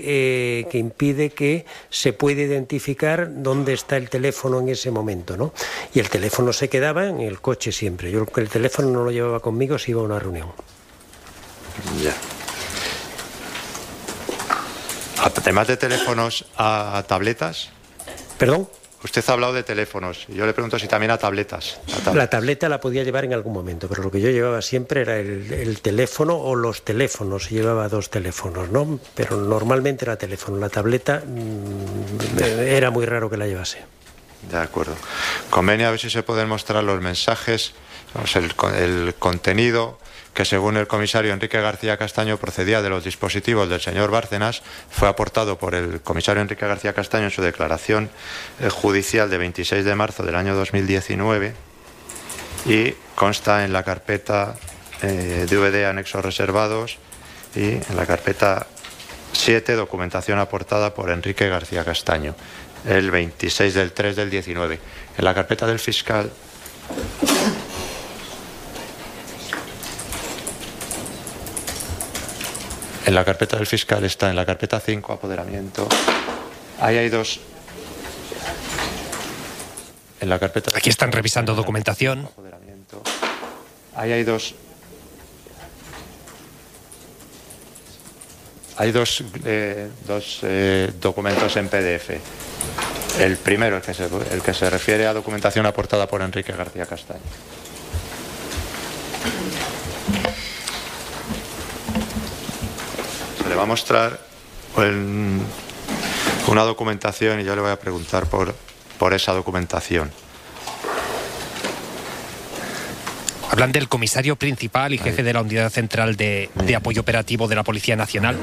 que se pueda identificar dónde está el teléfono en ese momento, ¿no? Y el teléfono se quedaba en el coche siempre. Yo el teléfono no lo llevaba conmigo si iba a una reunión. Ya. Además de teléfonos, a tabletas. ¿Perdón? Usted ha hablado de teléfonos. Yo le pregunto si también a tabletas. La tableta la podía llevar en algún momento, pero lo que yo llevaba siempre era el teléfono o los teléfonos. Llevaba 2 teléfonos, ¿no? Pero normalmente era teléfono. La tableta era muy raro que la llevase. De acuerdo. Convenía a ver si se pueden mostrar los mensajes, el contenido que, según el comisario Enrique García Castaño, procedía de los dispositivos del señor Bárcenas. Fue aportado por el comisario Enrique García Castaño en su declaración judicial de 26 de marzo del año 2019 y consta en la carpeta DVD anexos reservados y en la carpeta 7, documentación aportada por Enrique García Castaño, el 26 del 3 del 19. En la carpeta del fiscal está en la carpeta 5, apoderamiento. Ahí hay 2. En la carpeta. Aquí están revisando documentación. Apoderamiento. Ahí hay 2. Hay dos documentos en PDF. El primero, el que se refiere a documentación aportada por Enrique García Castaño. Se le va a mostrar una documentación y yo le voy a preguntar por esa documentación. Hablan del comisario principal y jefe de la Unidad Central de Apoyo Operativo de la Policía Nacional.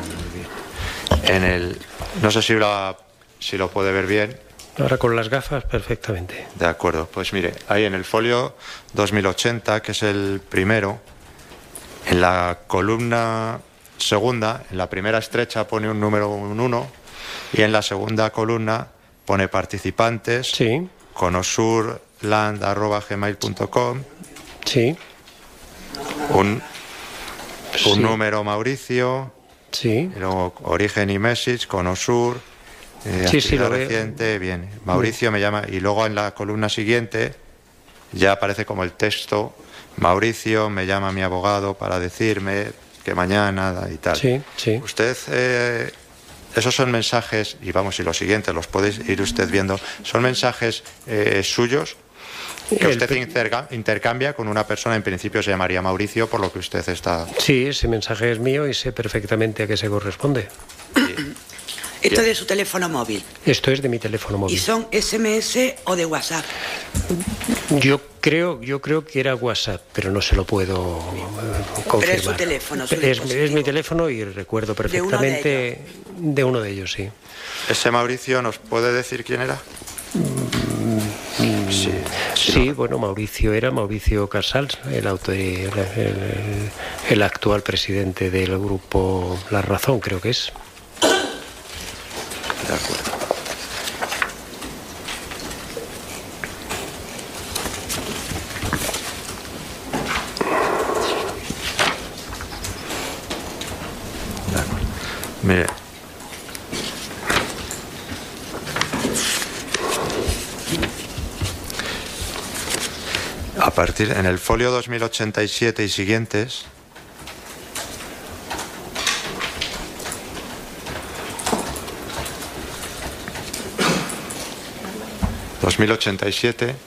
No sé si lo puede ver bien. Ahora con las gafas, perfectamente. De acuerdo, pues mire, ahí en el folio 2080, que es el primero, en la columna segunda, en la primera estrecha pone un número 1 y en la segunda columna pone participantes, sí, conosurland@gmail.com. Sí. Un número Mauricio. Sí. Y luego origen y message, Conosur. Lo reciente, bien. Mauricio me llama. Y luego en la columna siguiente ya aparece como el texto: Mauricio, me llama mi abogado para decirme que mañana y tal. Sí. Usted, esos son mensajes, y vamos, y los siguientes los podéis ir usted viendo, son mensajes suyos que usted intercambia con una persona, en principio se llamaría Mauricio, por lo que usted está... Sí, ese mensaje es mío y sé perfectamente a qué se corresponde. ¿Esto es de su teléfono móvil? Esto es de mi teléfono móvil. ¿Y son SMS o de WhatsApp? Yo creo que era WhatsApp, pero no se lo puedo confirmar. Pero es su teléfono, es mi teléfono y recuerdo perfectamente de uno de ellos, sí. ¿Ese Mauricio nos puede decir quién era? Sí, bueno, Mauricio Casals, el actual presidente del grupo La Razón, creo que es. De acuerdo. Mire. A partir en el folio 2087 y siguientes, ...2087...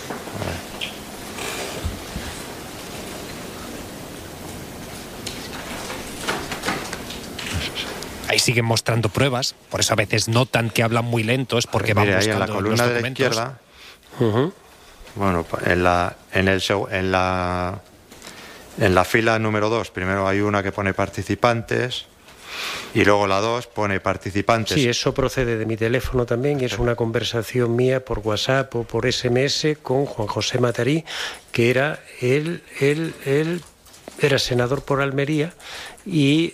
Ahí siguen mostrando pruebas, por eso a veces notan que hablan muy lento, es porque van buscando ahí en la columna los de la documentos. izquierda, Uh-huh. bueno, en la fila número 2, primero hay una que pone participantes y luego la 2 pone participantes. Sí, eso procede de mi teléfono también y es una conversación mía por WhatsApp o por SMS con Juan José Matarí, que era él era senador por Almería y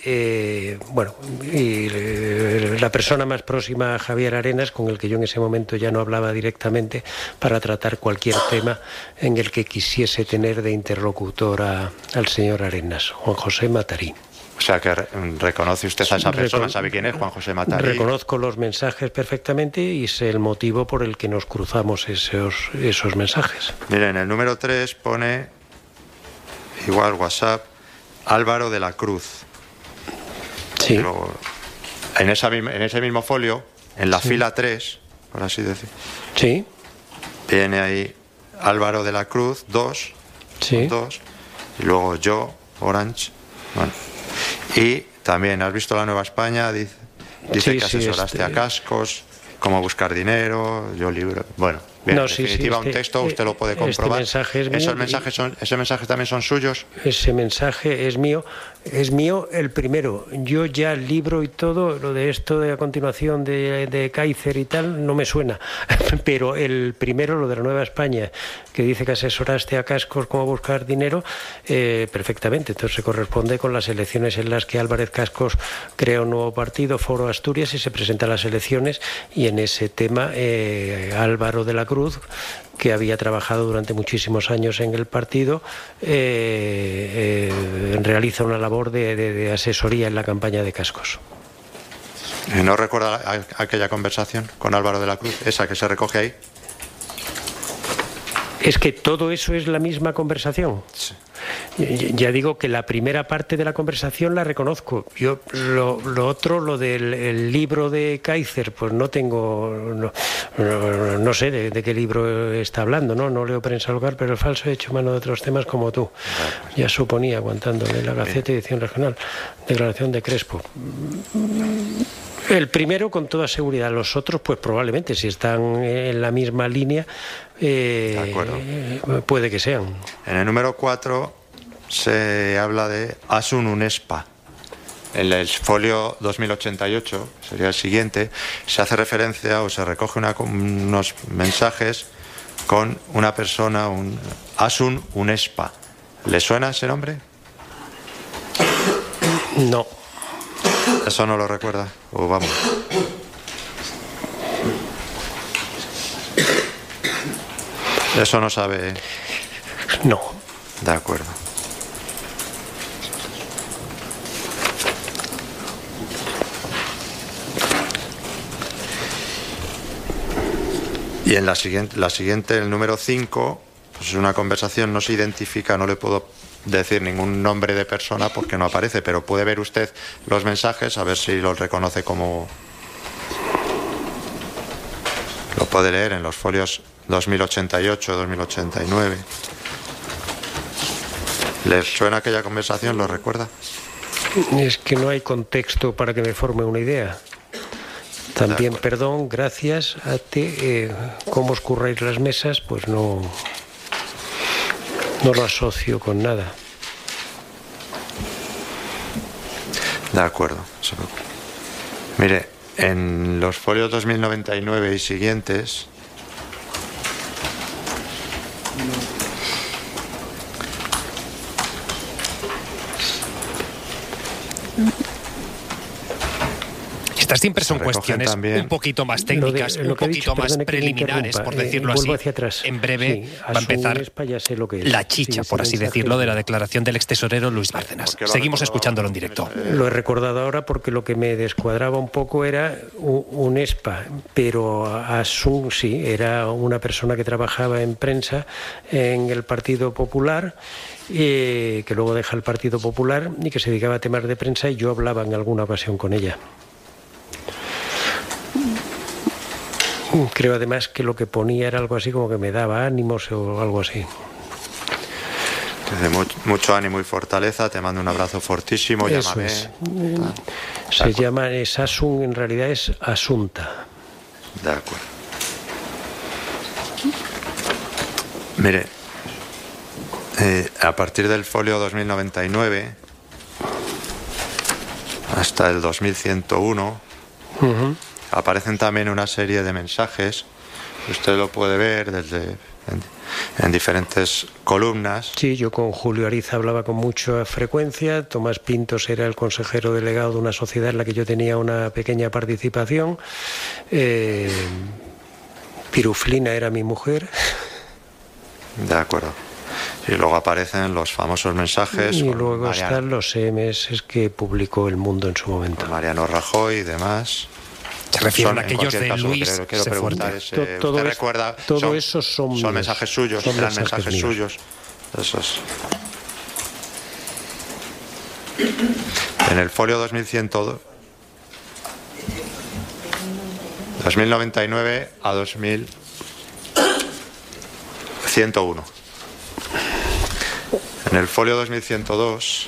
la persona más próxima a Javier Arenas, con el que yo en ese momento ya no hablaba directamente, para tratar cualquier tema en el que quisiese tener de interlocutor al señor Arenas, Juan José Matarí. O sea que reconoce usted a esa persona, ¿sabe quién es Juan José Matarí? Reconozco los mensajes perfectamente y sé el motivo por el que nos cruzamos esos mensajes. Miren, el número 3 pone, igual WhatsApp, Álvaro de la Cruz. Sí. Luego, en ese mismo folio, en la fila 3, por así decir, sí, viene ahí Álvaro de la Cruz, 2, sí. 2, y luego yo, Orange, bueno. Y también, ¿has visto La Nueva España? Dice Sí, que asesoraste a Cascos, cómo buscar dinero, yo libro. Bueno, bien, No, en definitiva, un texto, usted lo puede comprobar. mensaje es mío. ¿Ese mensaje también son suyos? Ese mensaje es mío el primero. Yo ya libro y todo, lo de esto de a continuación de Kaiser y tal, no me suena. Pero el primero, lo de La Nueva España, que dice que asesoraste a Cascos cómo buscar dinero, perfectamente. Entonces se corresponde con las elecciones en las que Álvarez Cascos crea un nuevo partido, Foro Asturias, y se presenta a las elecciones, y en ese tema Álvaro de la Cruz, que había trabajado durante muchísimos años en el partido, realiza una labor de asesoría en la campaña de Cascos. ¿No recuerda aquella conversación con Álvaro de la Cruz, esa que se recoge ahí? Es que todo eso es la misma conversación. Sí. Ya digo que la primera parte de la conversación la reconozco. Yo lo otro, lo del libro de Kaiser, pues no tengo, no sé de qué libro está hablando, no leo prensa local, pero el falso he hecho mano de otros temas como tú. Ya suponía, aguantándole la Gaceta, edición regional, declaración de Crespo. El primero con toda seguridad, los otros pues probablemente, si están en la misma línea, puede que sean. En el número 4 se habla de Asun Unespa. En el folio 2088, sería el siguiente, se hace referencia o se recoge unos mensajes con una persona, Asun Unespa. ¿Le suena ese nombre? No. ¿Eso no lo recuerda? Eso no sabe. No. De acuerdo. Y en la siguiente, el número 5, pues es una conversación, no se identifica, no le puedo decir ningún nombre de persona porque no aparece, pero puede ver usted los mensajes, a ver si los reconoce como... Lo puede leer en los folios 2088, 2089. ¿Le suena aquella conversación? ¿Lo recuerda? Es que no hay contexto para que me forme una idea. También, perdón, gracias a ti. ¿Cómo os curráis las mesas? Pues no lo asocio con nada. De acuerdo. Mire, en los folios 2099 y siguientes... Estas siempre son cuestiones un poquito más técnicas, un poquito más preliminares, por decirlo así. En breve va a empezar la chicha, por así decirlo, de la declaración del extesorero Luis Bárcenas. Seguimos escuchándolo en directo. Lo he recordado ahora porque lo que me descuadraba un poco era un ESPA, pero Asun sí, era una persona que trabajaba en prensa en el Partido Popular, que luego deja el Partido Popular y que se dedicaba a temas de prensa, y yo hablaba en alguna ocasión con ella. Creo además que lo que ponía era algo así como que me daba ánimos o algo así. Mucho ánimo y fortaleza, te mando un abrazo fortísimo, llámame. Se llama Asun, en realidad es Asunta. De acuerdo. Mire, a partir del folio 2099 hasta el 2101 aparecen también una serie de mensajes. Usted lo puede ver en diferentes columnas. Sí, yo con Julio Ariza hablaba con mucha frecuencia. Tomás Pintos era el consejero delegado de una sociedad en la que yo tenía una pequeña participación. Piruflina era mi mujer. De acuerdo. Y luego aparecen los famosos mensajes. Y luego están los SMS que publicó El Mundo en su momento. Mariano Rajoy y demás. Se refieren a aquellos de Luis. Quiero preguntar, ¿usted recuerda? Todo eso son mensajes suyos, eran mensajes suyos. Esos. En el folio 2099 a 2101. En el folio 2102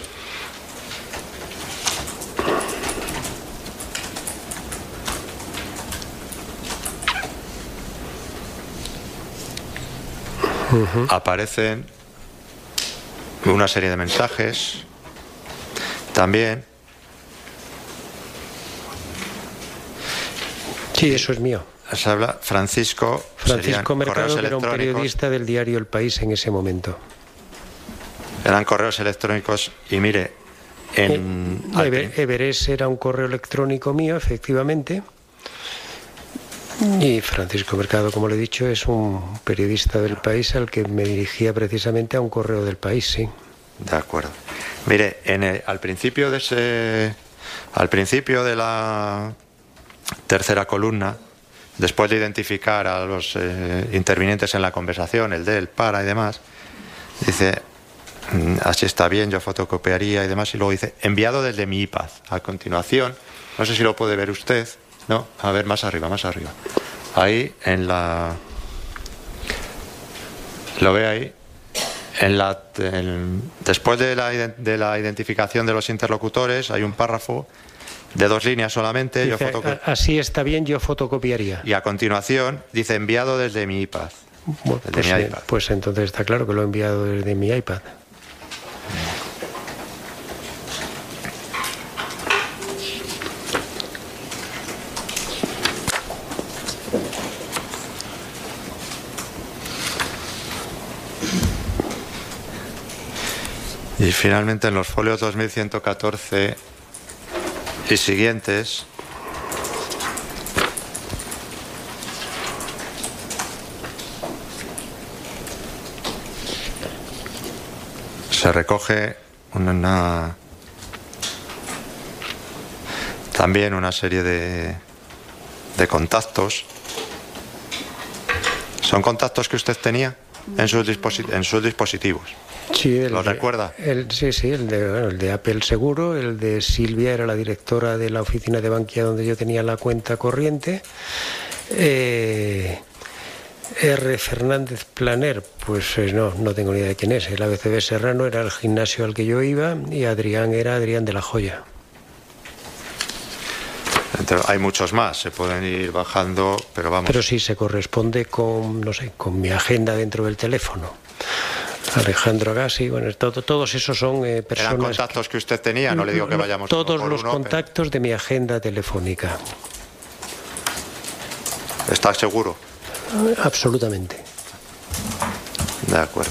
aparecen una serie de mensajes también. Sí, eso es mío. Se habla Francisco Mercado, que era un periodista del diario El País en ese momento. Eran correos electrónicos y mire, Everest era un correo electrónico mío, efectivamente. Y Francisco Mercado, como le he dicho, es un periodista del País al que me dirigía precisamente a un correo del País, sí. De acuerdo. Mire, al principio de la tercera columna, después de identificar a los intervinientes en la conversación, el de, el para y demás, dice, así está bien, yo fotocopiaría y demás, y luego dice, enviado desde mi iPad. A continuación, no sé si lo puede ver usted. No, a ver, más arriba. Ahí, lo ve ahí. Después de la identificación de los interlocutores, hay un párrafo de 2 líneas solamente. Dice, así está bien, yo fotocopiaría. Y a continuación, dice, enviado desde mi iPad. Bueno, pues entonces está claro que lo he enviado desde mi iPad. Y finalmente en los folios 2114 y siguientes se recoge también una serie de contactos. ¿Son contactos que usted tenía en sus dispositivos? Sí, ¿Lo recuerda? Sí, el de Apple seguro, el de Silvia era la directora de la oficina de Bankia donde yo tenía la cuenta corriente. R. Fernández Planer, pues no tengo ni idea de quién es. El ABCB Serrano era el gimnasio al que yo iba y Adrián era Adrián de la Joya. Hay muchos más, se pueden ir bajando, pero vamos. Pero sí se corresponde con, no sé, con mi agenda dentro del teléfono. Alejandro Agassi, bueno, todos esos son personas... ¿Eran contactos que usted tenía? No le digo que vayamos todos uno por los uno, contactos de mi agenda telefónica. ¿Está seguro? Absolutamente. De acuerdo.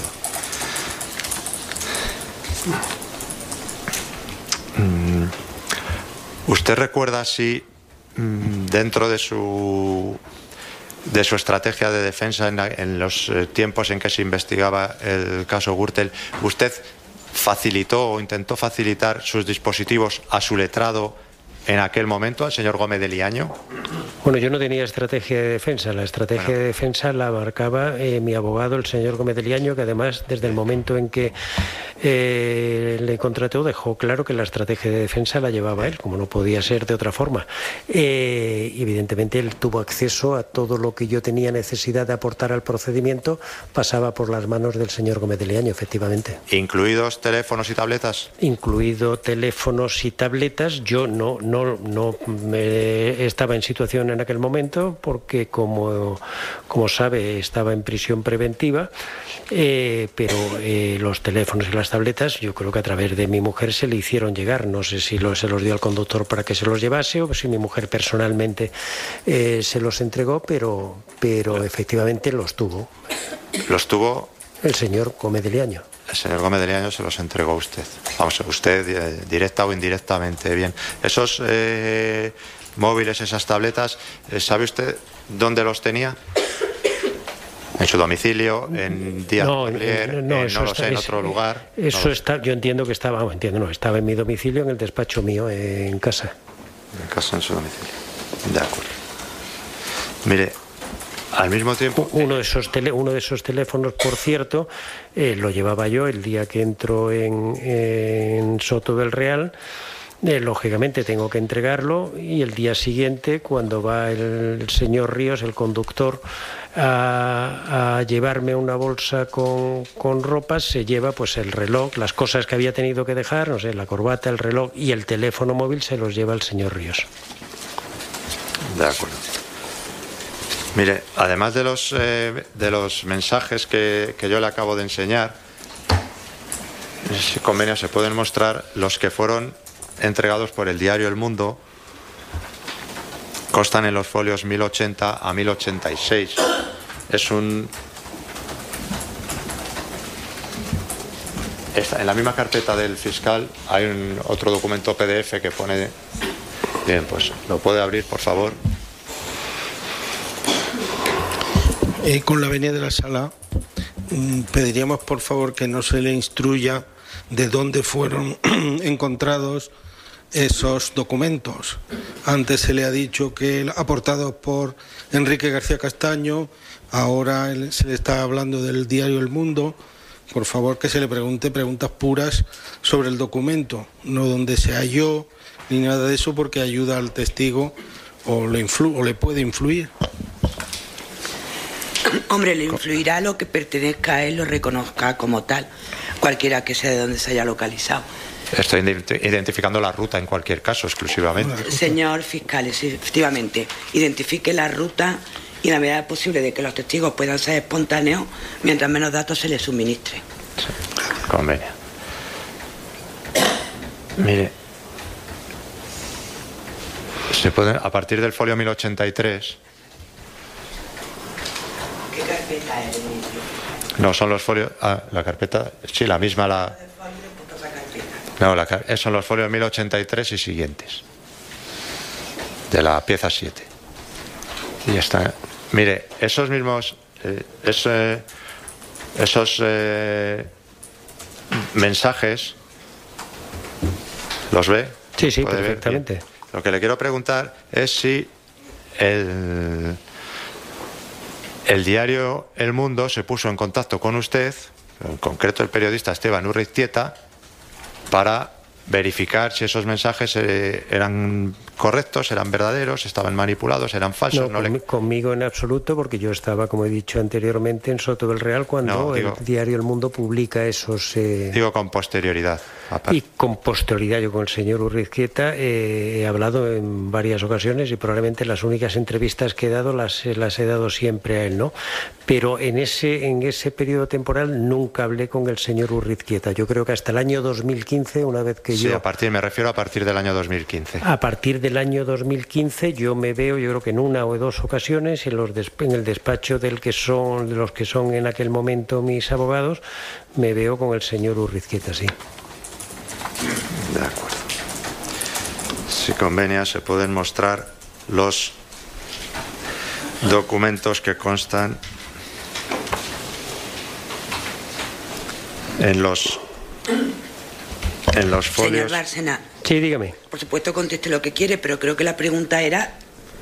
¿Usted recuerda si dentro de su estrategia de defensa en los tiempos en que se investigaba el caso Gürtel, usted facilitó o intentó facilitar sus dispositivos a su letrado en aquel momento, al señor Gómez de Liaño? Bueno, yo no tenía estrategia de defensa. La estrategia de defensa la marcaba mi abogado, el señor Gómez de Liaño, que además desde el momento en que le contrató dejó claro que la estrategia de defensa la llevaba él, como no podía ser de otra forma. Y evidentemente él tuvo acceso a todo lo que yo tenía necesidad de aportar al procedimiento, pasaba por las manos del señor Gómez de Liaño, efectivamente. ¿Incluidos teléfonos y tabletas? Incluido teléfonos y tabletas. Yo no estaba en situación en aquel momento porque, como sabe, estaba en prisión preventiva, pero los teléfonos y las tabletas yo creo que a través de mi mujer se le hicieron llegar. No sé si se los dio al conductor para que se los llevase o si mi mujer personalmente se los entregó, pero efectivamente los tuvo. ¿Los tuvo? El señor Gómez de Liaño. El señor Gómez de Liaño se los entregó a usted. Vamos, usted directa o indirectamente. Bien. Esos móviles, esas tabletas, ¿sabe usted dónde los tenía? ¿En su domicilio? ¿En Díaz Polier? No lo sé, en otro lugar. Eso está, yo entiendo que estaba en mi domicilio, en el despacho mío, en casa. En casa, en su domicilio. De acuerdo. Mire, al mismo tiempo... Uno de esos teléfonos, por cierto, lo llevaba yo el día que entro en Soto del Real. Lógicamente tengo que entregarlo y el día siguiente, cuando va el señor Ríos, el conductor, a llevarme una bolsa con ropas, se lleva pues el reloj, las cosas que había tenido que dejar, no sé, la corbata, el reloj y el teléfono móvil se los lleva el señor Ríos. De acuerdo. Mire, además de los mensajes que yo le acabo de enseñar, en ese convenio se pueden mostrar los que fueron entregados por el diario El Mundo. Constan en los folios 1080 a 1086. En la misma carpeta del fiscal hay otro documento PDF que pone... Bien, pues lo puede abrir, por favor. Con la venia de la sala, pediríamos por favor que no se le instruya de dónde fueron encontrados esos documentos. Antes se le ha dicho que aportados por Enrique García Castaño, ahora se le está hablando del diario El Mundo. Por favor, que se le pregunte preguntas puras sobre el documento, no dónde se halló ni nada de eso, porque ayuda al testigo o le puede influir. Hombre, le influirá lo que pertenezca a él, lo reconozca como tal, cualquiera que sea de donde se haya localizado. Estoy identificando la ruta en cualquier caso, exclusivamente. Señor fiscal, sí, efectivamente, identifique la ruta y la medida posible de que los testigos puedan ser espontáneos mientras menos datos se les suministre. Sí, convenio. Mire, se puede, a partir del folio 1083... ¿Qué carpeta es? No, son los folios... la carpeta... Sí, la misma la... No, son los folios 1083 y siguientes. De la pieza 7. Y está... Mire, esos mismos... mensajes. ¿Los ve? Sí, sí, ¿Puede ver? perfectamente. Bien. Lo que le quiero preguntar es si el diario El Mundo se puso en contacto con usted, en concreto el periodista Esteban Urriztieta, para verificar si esos mensajes eran correctos, eran verdaderos, estaban manipulados, eran falsos. Conmigo en absoluto, porque yo estaba, como he dicho anteriormente, en Soto del Real cuando el diario El Mundo publica esos... Digo con posterioridad. Y con posterioridad, yo con el señor Urriztieta he hablado en varias ocasiones y probablemente las únicas entrevistas que he dado las he dado siempre a él, ¿no? Pero en ese periodo temporal nunca hablé con el señor Urriztieta. Yo creo que hasta el año 2015, una vez que sí, me refiero a partir del año 2015. A partir del año 2015 yo me veo, yo creo que en una o dos ocasiones, en el despacho de los que son en aquel momento mis abogados, me veo con el señor Urriztieta, sí. De acuerdo. Si convenia, se pueden mostrar los documentos que constan en los folios. Señor Bárcena. Sí, dígame. Por supuesto, conteste lo que quiere, pero creo que la pregunta era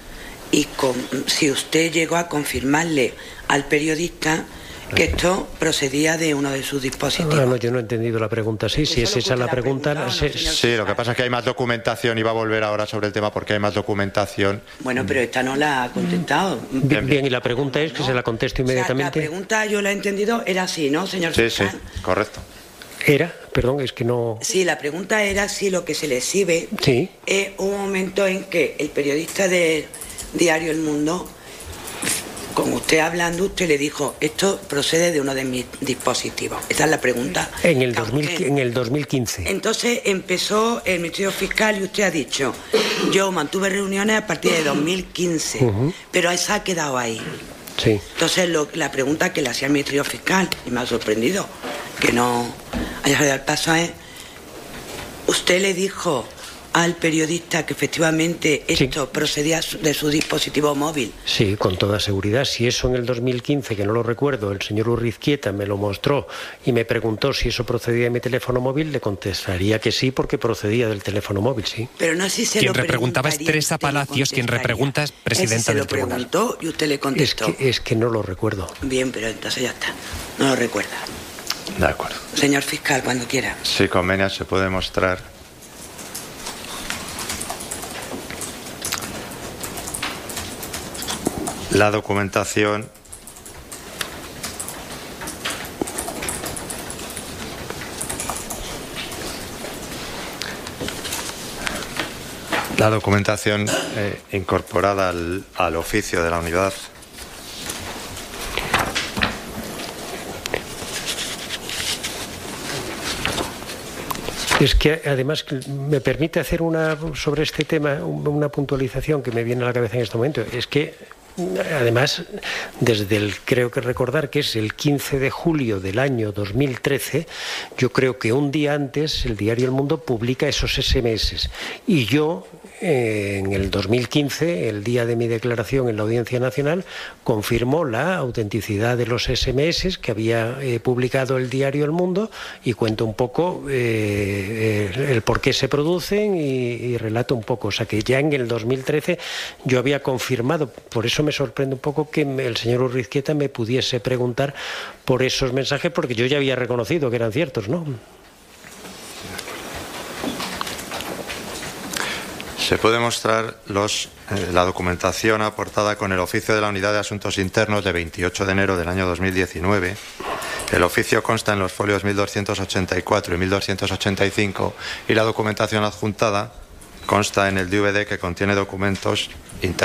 si usted llegó a confirmarle al periodista que esto procedía de uno de sus dispositivos. No, yo no he entendido la pregunta. Sí, si es esa la pregunta... Sí, lo que pasa es que hay más documentación. Iba a volver ahora sobre el tema porque hay más documentación. Bueno, pero esta no la ha contestado. Bien, y la pregunta es que se la contesto inmediatamente. O sea, la pregunta, yo la he entendido, era así, ¿no, señor? Sí, sí, correcto. Perdón, es que no... Sí, la pregunta era si lo que se le exhibe es un momento en que el periodista del diario El Mundo, con usted hablando, usted le dijo, esto procede de uno de mis dispositivos. Esa es la pregunta. En el 2015. Entonces empezó el Ministerio Fiscal y usted ha dicho, yo mantuve reuniones a partir de 2015, pero esa ha quedado ahí. Sí. Entonces la pregunta que le hacía el Ministerio Fiscal, y me ha sorprendido que no haya dado el paso, es, ¿usted le dijo al periodista que efectivamente esto procedía de su dispositivo móvil? Sí, con toda seguridad. Si eso en el 2015, que no lo recuerdo, el señor Urriztieta me lo mostró y me preguntó si eso procedía de mi teléfono móvil, le contestaría que sí, porque procedía del teléfono móvil, sí. Pero no sé si se quien lo repreguntaba es Teresa Palacios, quien repregunta es presidenta del tribunal. Se lo preguntó y usted le contestó. Es que no lo recuerdo. Bien, pero entonces ya está. No lo recuerda. De acuerdo. Señor fiscal, cuando quiera. Si convenia, se puede mostrar la documentación incorporada al oficio de la unidad. Es que además me permite hacer sobre este tema una puntualización que me viene a la cabeza en este momento. Es que además, creo que recordar que es el 15 de julio del año 2013, yo creo que un día antes el diario El Mundo publica esos SMS. Y yo, en el 2015, el día de mi declaración en la Audiencia Nacional, confirmó la autenticidad de los SMS que había publicado el diario El Mundo y cuento un poco el por qué se producen y relato un poco. O sea que ya en el 2013 yo había confirmado, por eso me sorprende un poco que el señor Urriztieta me pudiese preguntar por esos mensajes, porque yo ya había reconocido que eran ciertos, ¿no? Se puede mostrar la documentación aportada con el oficio de la Unidad de Asuntos Internos de 28 de enero del año 2019. El oficio consta en los folios 1284 y 1285 y la documentación adjuntada consta en el DVD que contiene documentos